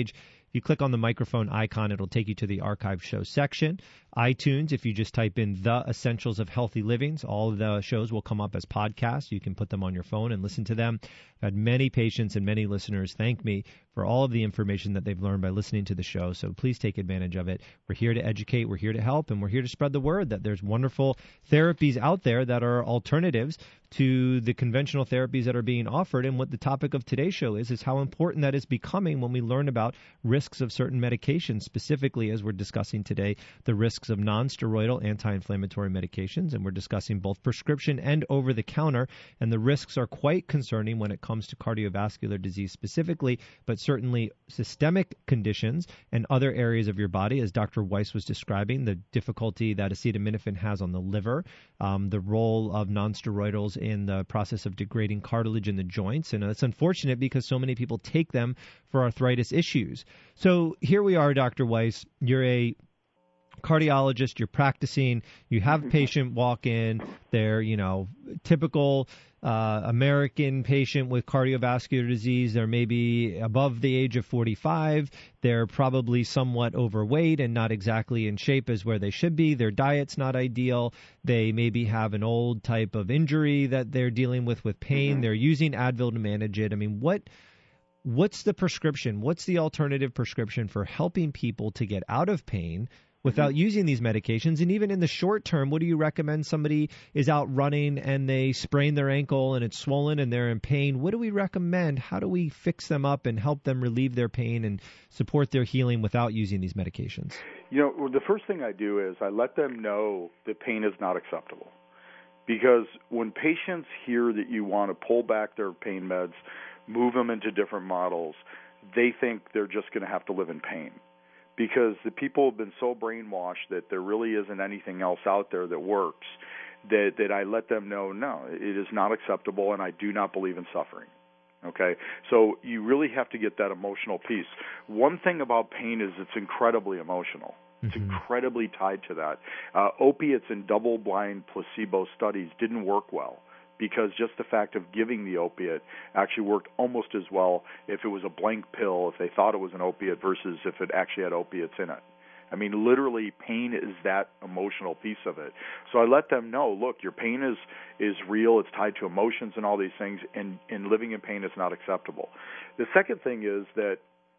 If you click on the microphone icon, it'll take you to the archive show section. iTunes, if you just type in The Essentials of Healthy Livings, all of the shows will come up as podcasts. You can put them on your phone and listen to them. I've had many patients and many listeners thank me for all of the information that they've learned by listening to the show, so please take advantage of it. We're here to educate, we're here to help, and we're here to spread the word that there's wonderful therapies out there that are alternatives to the conventional therapies that are being offered. And what the topic of today's show is, is how important that is becoming when we learn about risks of certain medications, specifically, as we're discussing today, the risks of non-steroidal anti-inflammatory medications, and we're discussing both prescription and over-the-counter, and the risks are quite concerning when it comes to cardiovascular disease specifically, but certainly systemic conditions and other areas of your body, as Doctor Weiss was describing, the difficulty that acetaminophen has on the liver, um, the role of non-steroidals in the process of degrading cartilage in the joints. And it's unfortunate because so many people take them for arthritis issues. So here we are, Doctor Weiss. You're a cardiologist, you're practicing, you have a patient walk in, they're, you know, typical uh, American patient with cardiovascular disease. They're maybe above the age of forty-five. They're probably somewhat overweight and not exactly in shape as where they should be. Their diet's not ideal. They maybe have an old type of injury that they're dealing with with pain. Mm-hmm. They're using Advil to manage it. I mean, what what's the prescription? What's the alternative prescription for helping people to get out of pain without using these medications? And even in the short term, what do you recommend? Somebody is out running and they sprain their ankle and it's swollen and they're in pain. What do we recommend? How do we fix them up and help them relieve their pain and support their healing without using these medications? You know, the first thing I do is I let them know that pain is not acceptable. Because when patients hear that you want to pull back their pain meds, move them into different models, they think they're just going to have to live in pain. Because the people have been so brainwashed that there really isn't anything else out there that works, that, that I let them know, no, it is not acceptable, and I do not believe in suffering. Okay? So you really have to get that emotional piece. One thing about pain is it's incredibly emotional. It's mm-hmm. incredibly tied to that. Uh, opiates in double-blind placebo studies didn't work well, because just the fact of giving the opiate actually worked almost as well if it was a blank pill, if they thought it was an opiate, versus if it actually had opiates in it. I mean, literally, pain is that emotional piece of it. So I let them know, look, your pain is, is real, it's tied to emotions and all these things, and, and living in pain is not acceptable. The second thing is that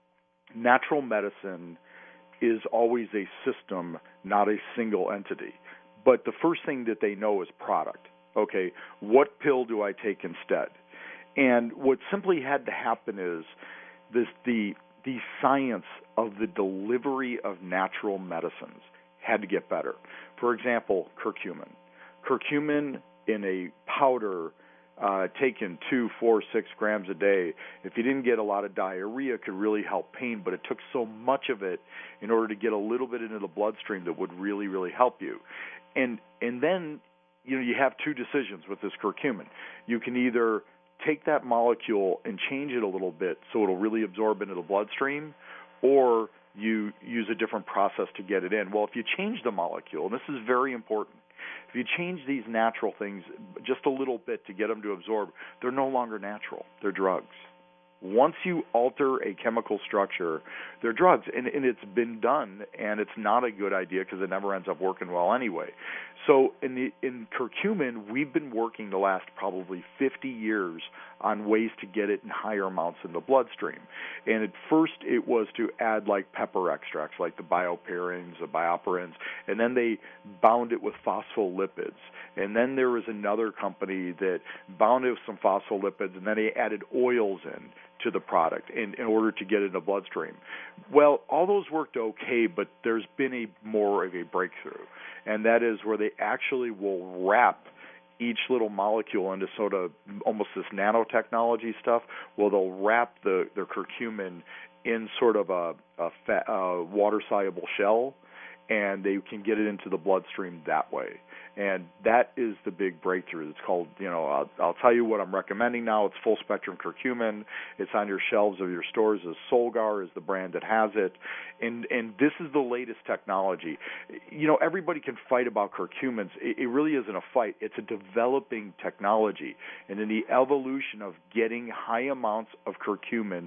natural medicine is always a system, not a single entity. But the first thing that they know is product. Okay, what pill do I take instead? And what simply had to happen is this, the the science of the delivery of natural medicines had to get better. For example, curcumin. Curcumin in a powder uh, taken two, four, six grams a day, if you didn't get a lot of diarrhea, could really help pain, but it took so much of it in order to get a little bit into the bloodstream that would really, really help you. And and then you know, you have two decisions with this curcumin. You can either take that molecule and change it a little bit so it'll really absorb into the bloodstream, or you use a different process to get it in. Well, if you change the molecule, and this is very important, if you change these natural things just a little bit to get them to absorb, they're no longer natural. They're drugs. Once you alter a chemical structure, they're drugs, and, and it's been done, and it's not a good idea because it never ends up working well anyway. So in the in curcumin, we've been working the last probably fifty years on ways to get it in higher amounts in the bloodstream. And at first it was to add like pepper extracts, like the bioperins, the bioperins, and then they bound it with phospholipids. And then there was another company that bound it with some phospholipids, and then they added oils in to the product in, in order to get it in the bloodstream. Well, all those worked okay, but there's been a more of a breakthrough, and that is where they actually will wrap each little molecule into sort of almost this nanotechnology stuff. Well, they'll wrap the their curcumin in sort of a, a fat, uh, water-soluble shell, and they can get it into the bloodstream that way. And that is the big breakthrough. It's called, you know, I'll, I'll tell you what I'm recommending now. It's full-spectrum curcumin. It's on your shelves of your stores. As Solgar is the brand that has it. And and this is the latest technology. You know, everybody can fight about curcumins. It, it really isn't a fight. It's a developing technology. And in the evolution of getting high amounts of curcumin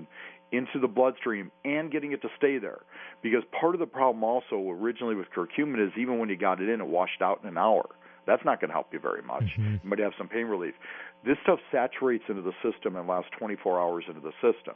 into the bloodstream and getting it to stay there. Because part of the problem also originally with curcumin is even when you got it in, it washed out in an hour. That's not going to help you very much. Mm-hmm. You might have some pain relief. This stuff saturates into the system and lasts twenty-four hours into the system.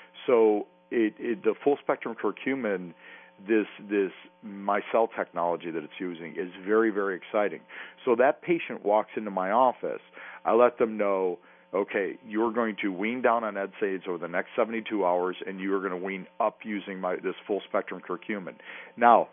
So it, it, the full-spectrum curcumin, this this micelle technology that it's using is very, very exciting. So that patient walks into my office, I let them know, okay, you're going to wean down on N SAIDs over the next seventy-two hours, and you are going to wean up using my this full-spectrum curcumin. Now,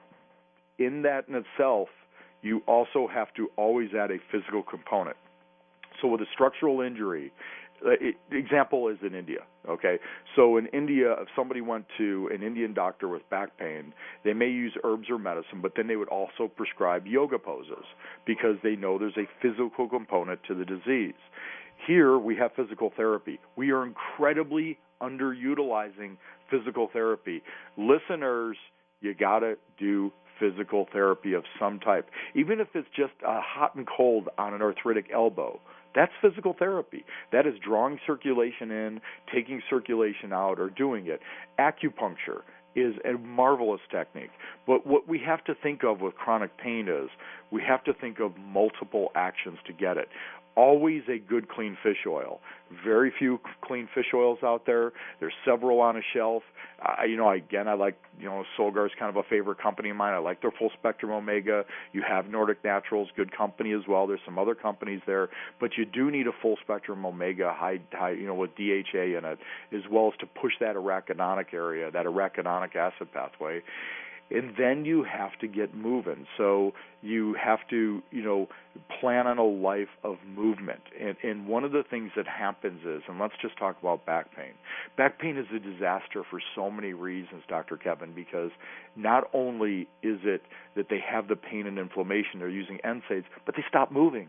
in that in itself, you also have to always add a physical component. So with a structural injury, uh, it, example is in India, okay? So in India, if somebody went to an Indian doctor with back pain, they may use herbs or medicine, but then they would also prescribe yoga poses because they know there's a physical component to the disease. Here we have physical therapy. We are incredibly underutilizing physical therapy. Listeners, you got to do physical therapy of some type. Even if it's just a hot and cold on an arthritic elbow, that's physical therapy. That is drawing circulation in, taking circulation out, or doing it. Acupuncture is a marvelous technique. But what we have to think of with chronic pain is we have to think of multiple actions to get it. Always a good clean fish oil. Very few clean fish oils out there. There's several on a shelf. Uh, you know, again, I like, you know, Solgar is kind of a favorite company of mine. I like their Full Spectrum Omega. You have Nordic Naturals, good company as well. There's some other companies there, but you do need a Full Spectrum Omega, high, high, you know, with D H A in it, as well as to push that arachidonic area, that arachidonic acid pathway. And then you have to get moving. So you have to, you know, plan on a life of movement. And, and one of the things that happens is, and let's just talk about back pain. Back pain is a disaster for so many reasons, Doctor Kevin, because not only is it that they have the pain and inflammation, they're using N SAIDs, but they stop moving.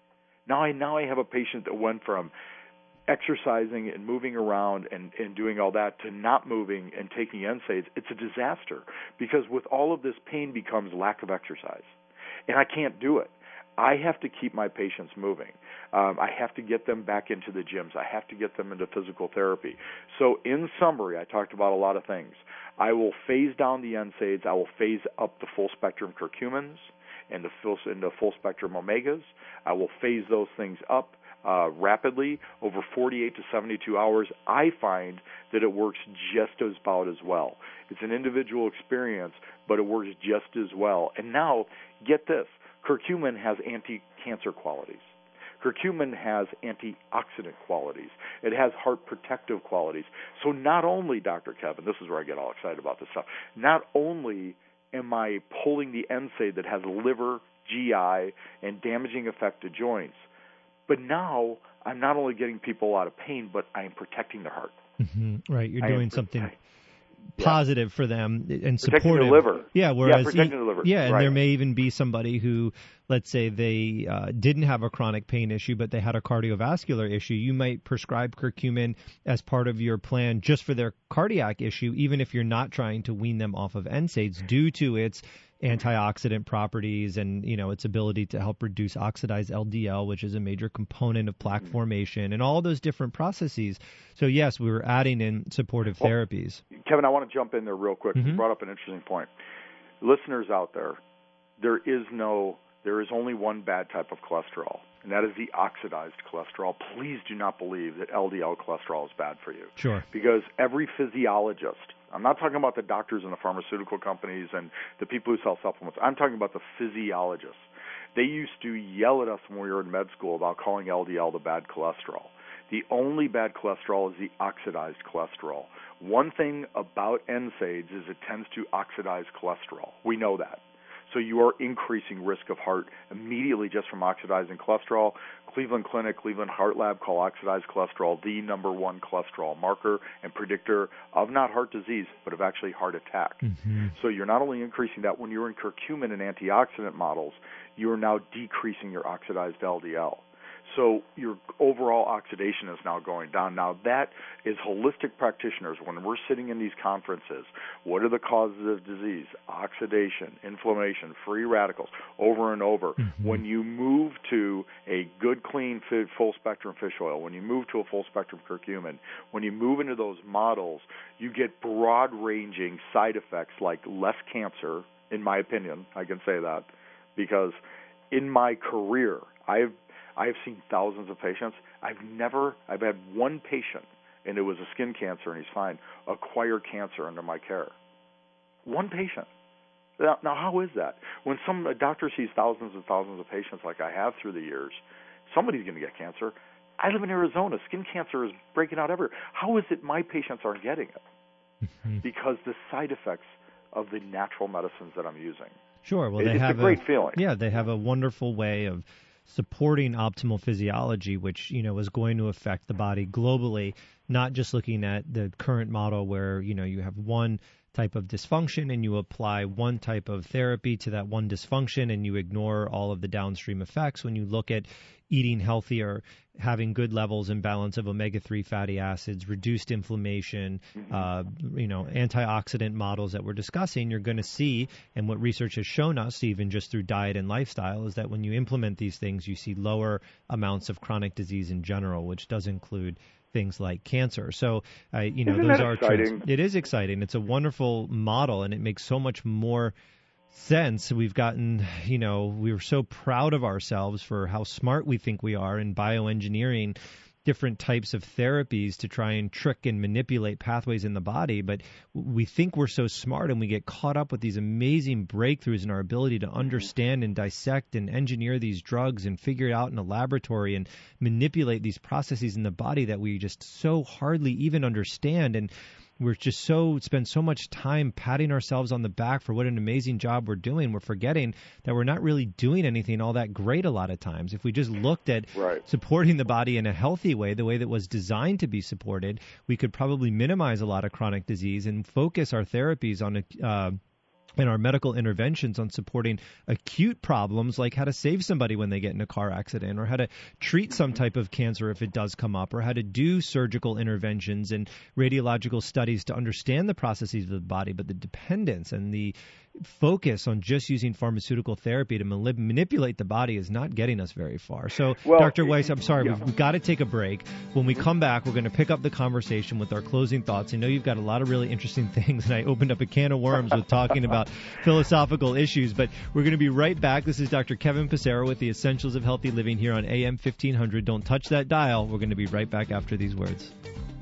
Now I, now I have a patient that went from exercising and moving around and, and doing all that to not moving and taking N SAIDs. It's a disaster because with all of this, pain becomes lack of exercise. And I can't do it. I have to keep my patients moving. Um, I have to get them back into the gyms. I have to get them into physical therapy. So in summary, I talked about a lot of things. I will phase down the N SAIDs. I will phase up the full-spectrum curcumins and the full, and the full-spectrum omegas. I will phase those things up Uh, rapidly over forty-eight to seventy-two hours. I find that it works just as about as well. It's an individual experience, but it works just as well. And now, get this, curcumin has anti-cancer qualities. Curcumin has antioxidant qualities. It has heart protective qualities. So not only, Doctor Kevin, this is where I get all excited about this stuff, not only am I pulling the N SAID that has liver, G I, and damaging effect to joints, but now I'm not only getting people out of pain, but I am protecting their heart. Mm-hmm. Right, you're doing something protect- positive yeah. for them and protecting supportive. The liver. Yeah, whereas yeah, protecting e- the liver. Yeah, and right. there may even be somebody who, let's say they uh, didn't have a chronic pain issue, but they had a cardiovascular issue. You might prescribe curcumin as part of your plan just for their cardiac issue, even if you're not trying to wean them off of N SAIDs due to its antioxidant properties and, you know, its ability to help reduce oxidized L D L, which is a major component of plaque mm-hmm. formation and all those different processes. So, yes, we were adding in supportive well, therapies. Kevin, I want to jump in there real quick. Mm-hmm. You brought up an interesting point. Listeners out there, there is no, there is only one bad type of cholesterol, and that is the oxidized cholesterol. Please do not believe that L D L cholesterol is bad for you. Sure. Because every physiologist, I'm not talking about the doctors and the pharmaceutical companies and the people who sell supplements. I'm talking about the physiologists. They used to yell at us when we were in med school about calling L D L the bad cholesterol. The only bad cholesterol is the oxidized cholesterol. One thing about N SAIDs is it tends to oxidize cholesterol. We know that. So you are increasing risk of heart immediately just from oxidizing cholesterol. Cleveland Clinic, Cleveland Heart Lab call oxidized cholesterol the number one cholesterol marker and predictor of not heart disease, but of actually heart attack. Mm-hmm. So you're not only increasing that when you're in curcumin and antioxidant models, you are now decreasing your oxidized L D L. So your overall oxidation is now going down. Now that is holistic practitioners. When we're sitting in these conferences, what are the causes of disease? Oxidation, inflammation, free radicals, over and over. Mm-hmm. When you move to a good, clean, full-spectrum fish oil, when you move to a full-spectrum curcumin, when you move into those models, you get broad-ranging side effects like less cancer, in my opinion. I can say that because in my career, I've I have seen thousands of patients. I've never, I've had one patient, and it was a skin cancer, and he's fine, acquire cancer under my care. One patient. Now, now how is that? When some a doctor sees thousands and thousands of patients like I have through the years, somebody's going to get cancer. I live in Arizona. Skin cancer is breaking out everywhere. How is it my patients aren't getting it? Mm-hmm. Because the side effects of the natural medicines that I'm using. Sure. Well, it, they it's have a great a, feeling. Yeah, they have a wonderful way of supporting optimal physiology, which, you know, is going to affect the body globally, not just looking at the current model where, you know, you have one type of dysfunction and you apply one type of therapy to that one dysfunction and you ignore all of the downstream effects. When you look at eating healthier, having good levels and balance of omega three fatty acids, reduced inflammation, uh, you know, antioxidant models that we're discussing, you're going to see, and what research has shown us, even just through diet and lifestyle, is that when you implement these things, you see lower amounts of chronic disease in general, which does include things like cancer. So, uh, you know, Isn't those that are exciting? Trans- it is exciting. It's a wonderful model, and it makes so much more sense. We've gotten, you know, we were so proud of ourselves for how smart we think we are in bioengineering different types of therapies to try and trick and manipulate pathways in the body. But we think we're so smart, and we get caught up with these amazing breakthroughs in our ability to understand and dissect and engineer these drugs and figure it out in a laboratory and manipulate these processes in the body that we just so hardly even understand. And we're just so spend so much time patting ourselves on the back for what an amazing job we're doing. We're forgetting that we're not really doing anything all that great a lot of times. If we just looked at right. supporting the body in a healthy way, the way that was designed to be supported, we could probably minimize a lot of chronic disease and focus our therapies on a uh, and our medical interventions on supporting acute problems like how to save somebody when they get in a car accident, or how to treat some type of cancer if it does come up, or how to do surgical interventions and radiological studies to understand the processes of the body. But the dependence and the focus on just using pharmaceutical therapy to manip- manipulate the body is not getting us very far. So, well, Doctor Weiss, I'm sorry, yeah. we've, we've got to take a break. When we come back, we're going to pick up the conversation with our closing thoughts. I know you've got a lot of really interesting things, and I opened up a can of worms with talking about philosophical issues, but we're going to be right back. This is Doctor Kevin Passero with the Essentials of Healthy Living here on A M fifteen hundred. Don't touch that dial. We're going to be right back after these words.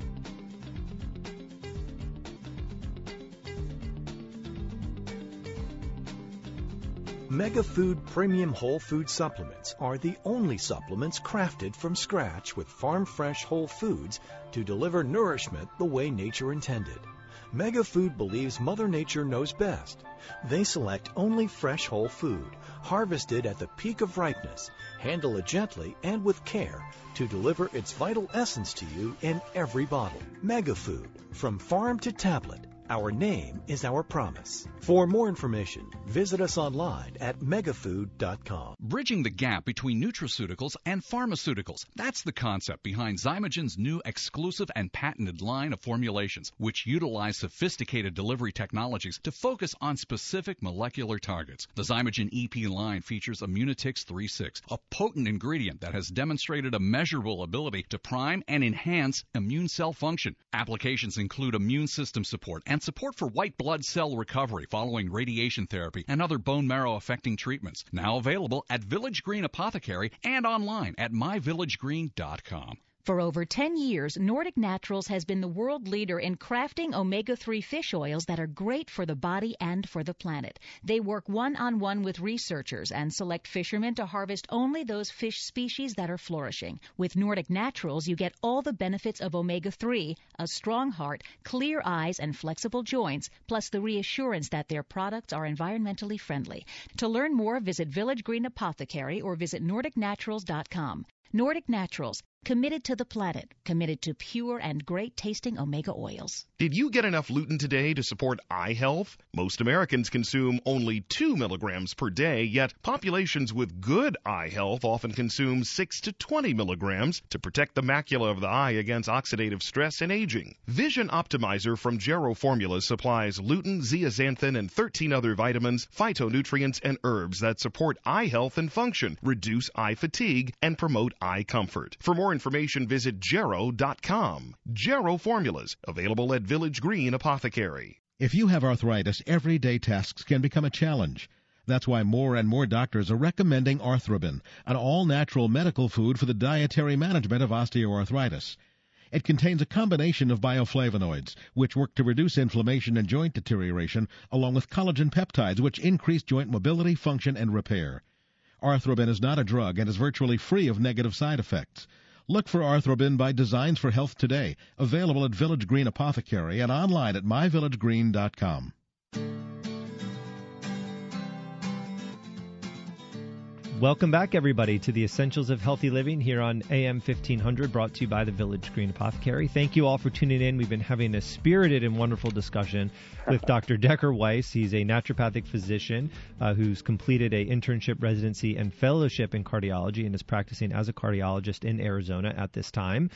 MegaFood Premium Whole Food Supplements are the only supplements crafted from scratch with farm-fresh whole foods to deliver nourishment the way nature intended. MegaFood believes Mother Nature knows best. They select only fresh whole food, harvested at the peak of ripeness, handle it gently and with care to deliver its vital essence to you in every bottle. MegaFood, from farm to tablet. Our name is our promise. For more information, visit us online at megafood dot com. Bridging the gap between nutraceuticals and pharmaceuticals. That's the concept behind Zymogen's new exclusive and patented line of formulations, which utilize sophisticated delivery technologies to focus on specific molecular targets. The Zymogen E P line features Immunitix three six, a potent ingredient that has demonstrated a measurable ability to prime and enhance immune cell function. Applications include immune system support and support for white blood cell recovery following radiation therapy and other bone marrow affecting treatments. Now available at Village Green Apothecary and online at my village green dot com. For over ten years, Nordic Naturals has been the world leader in crafting omega three fish oils that are great for the body and for the planet. They work one-on-one with researchers and select fishermen to harvest only those fish species that are flourishing. With Nordic Naturals, you get all the benefits of omega three, a strong heart, clear eyes, and flexible joints, plus the reassurance that their products are environmentally friendly. To learn more, visit Village Green Apothecary or visit nordic naturals dot com. Nordic Naturals. committed to the planet, committed to pure and great-tasting omega oils. Did you get enough lutein today to support eye health? Most Americans consume only two milligrams per day, yet populations with good eye health often consume six to twenty milligrams to protect the macula of the eye against oxidative stress and aging. Vision Optimizer from Gero Formulas supplies lutein, zeaxanthin, and thirteen other vitamins, phytonutrients, and herbs that support eye health and function, reduce eye fatigue, and promote eye comfort. For more information, visit Gero dot com. Gero Formulas, available at Village Green Apothecary. If you have arthritis, everyday tasks can become a challenge. That's why more and more doctors are recommending Arthrobin, an all-natural medical food for the dietary management of osteoarthritis. It contains a combination of bioflavonoids, which work to reduce inflammation and joint deterioration, along with collagen peptides, which increase joint mobility, function, and repair. Arthrobin is not a drug and is virtually free of negative side effects. Look for Arthrobin by Designs for Health today, available at Village Green Apothecary and online at my village green dot com. Welcome back, everybody, to the Essentials of Healthy Living here on A M fifteen hundred, brought to you by the Village Green Apothecary. Thank you all for tuning in. We've been having a spirited and wonderful discussion with Doctor Decker Weiss. He's a naturopathic physician uh, who's completed a internship, residency, and fellowship in cardiology and is practicing as a cardiologist in Arizona at this time.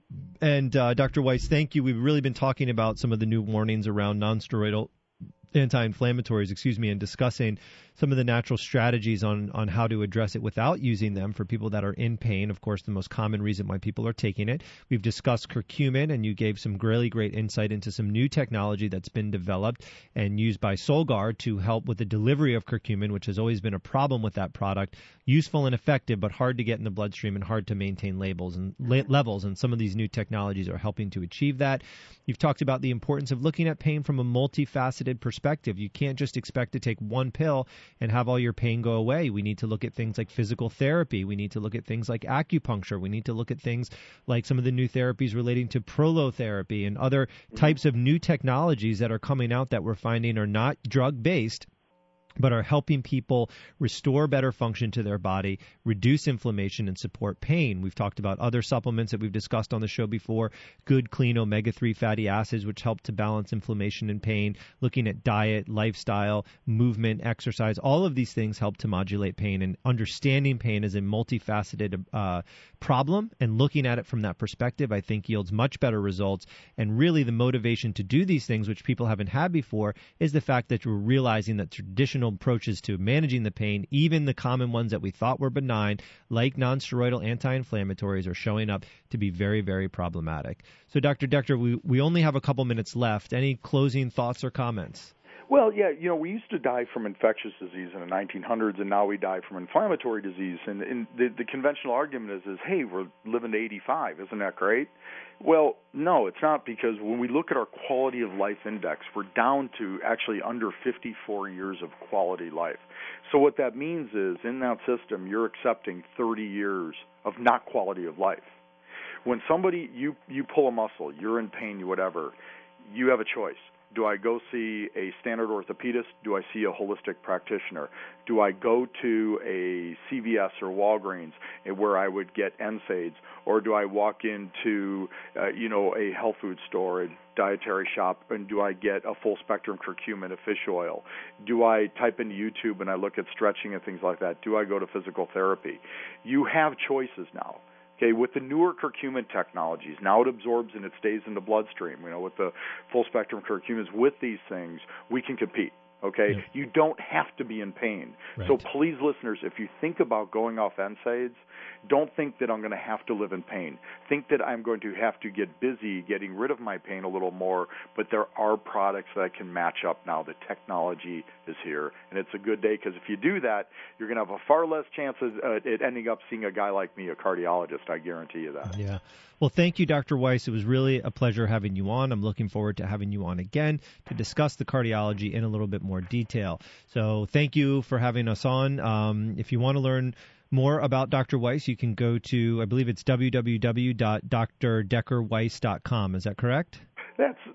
And uh, Doctor Weiss, thank you. We've really been talking about some of the new warnings around nonsteroidal anti-inflammatories, excuse me, and discussing some of the natural strategies on, on how to address it without using them for people that are in pain. Of course, the most common reason why people are taking it. We've discussed curcumin, and you gave some really great insight into some new technology that's been developed and used by Solgar to help with the delivery of curcumin, which has always been a problem with that product. Useful and effective, but hard to get in the bloodstream and hard to maintain labels and la- levels. And some of these new technologies are helping to achieve that. You've talked about the importance of looking at pain from a multifaceted perspective. You can't just expect to take one pill and have all your pain go away. We need to look at things like physical therapy. We need to look at things like acupuncture. We need to look at things like some of the new therapies relating to prolotherapy and other types of new technologies that are coming out that we're finding are not drug-based, but are helping people restore better function to their body, reduce inflammation, and support pain. We've talked about other supplements that we've discussed on the show before, good, clean omega three fatty acids, which help to balance inflammation and pain, looking at diet, lifestyle, movement, exercise. All of these things help to modulate pain, and understanding pain as a multifaceted uh, problem and looking at it from that perspective, I think, yields much better results. And really the motivation to do these things, which people haven't had before, is the fact that we're realizing that traditional approaches to managing the pain, even the common ones that we thought were benign, like nonsteroidal anti-inflammatories, are showing up to be very, very problematic. So, Doctor Decker, we, we only have a couple minutes left. Any closing thoughts or comments? Well, yeah, you know, we used to die from infectious disease in the nineteen hundreds, and now we die from inflammatory disease. And, and the, the conventional argument is, is, hey, we're living to eighty-five. Isn't that great? Well, no, it's not, because when we look at our quality of life index, we're down to actually under fifty-four years of quality life. So what that means is, in that system, you're accepting thirty years of not quality of life. When somebody, you, you pull a muscle, you're in pain, you whatever, you have a choice. Do I go see a standard orthopedist? Do I see a holistic practitioner? Do I go to a C V S or Walgreens where I would get N SAIDs? Or do I walk into, uh, you know, a health food store, a dietary shop, and do I get a full-spectrum curcumin, a fish oil? Do I type into YouTube and I look at stretching and things like that? Do I go to physical therapy? You have choices now. Okay, with the newer curcumin technologies, now it absorbs and it stays in the bloodstream. You know, with the full-spectrum curcumins, with these things, we can compete. Okay, yeah. You don't have to be in pain. Right. So please, listeners, if you think about going off N SAIDs, don't think that I'm going to have to live in pain. Think that I'm going to have to get busy getting rid of my pain a little more, but there are products that can match up now. The technology is here, and it's a good day, because if you do that, you're going to have a far less chance of, uh, at ending up seeing a guy like me, a cardiologist. I guarantee you that. Yeah. Well, thank you, Doctor Weiss. It was really a pleasure having you on. I'm looking forward to having you on again to discuss the cardiology in a little bit more detail. So thank you for having us on. Um, if you want to learn more about Doctor Weiss, you can go to, I believe it's w w w dot d r decker weiss dot com. Is that correct? That's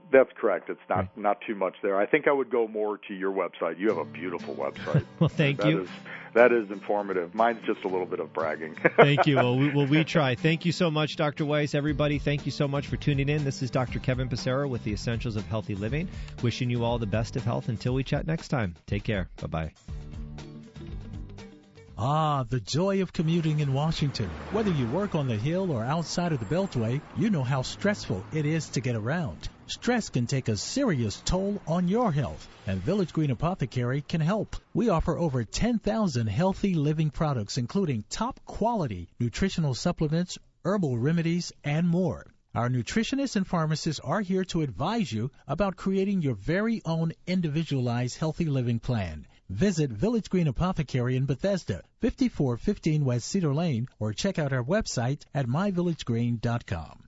That's correct. It's not right. not too much there. I think I would go more to your website. You have a beautiful website. Well, thank that you. Is, that is informative. Mine's just a little bit of bragging. Thank you. Well we, well, we try. Thank you so much, Doctor Weiss. Everybody, thank you so much for tuning in. This is Doctor Kevin Passero with the Essentials of Healthy Living. Wishing you all the best of health until we chat next time. Take care. Bye-bye. Ah, the joy of commuting in Washington. Whether you work on the Hill or outside of the Beltway, you know how stressful it is to get around. Stress can take a serious toll on your health, and Village Green Apothecary can help. We offer over ten thousand healthy living products, including top-quality nutritional supplements, herbal remedies, and more. Our nutritionists and pharmacists are here to advise you about creating your very own individualized healthy living plan. Visit Village Green Apothecary in Bethesda, fifty-four fifteen West Cedar Lane, or check out our website at my village green dot com.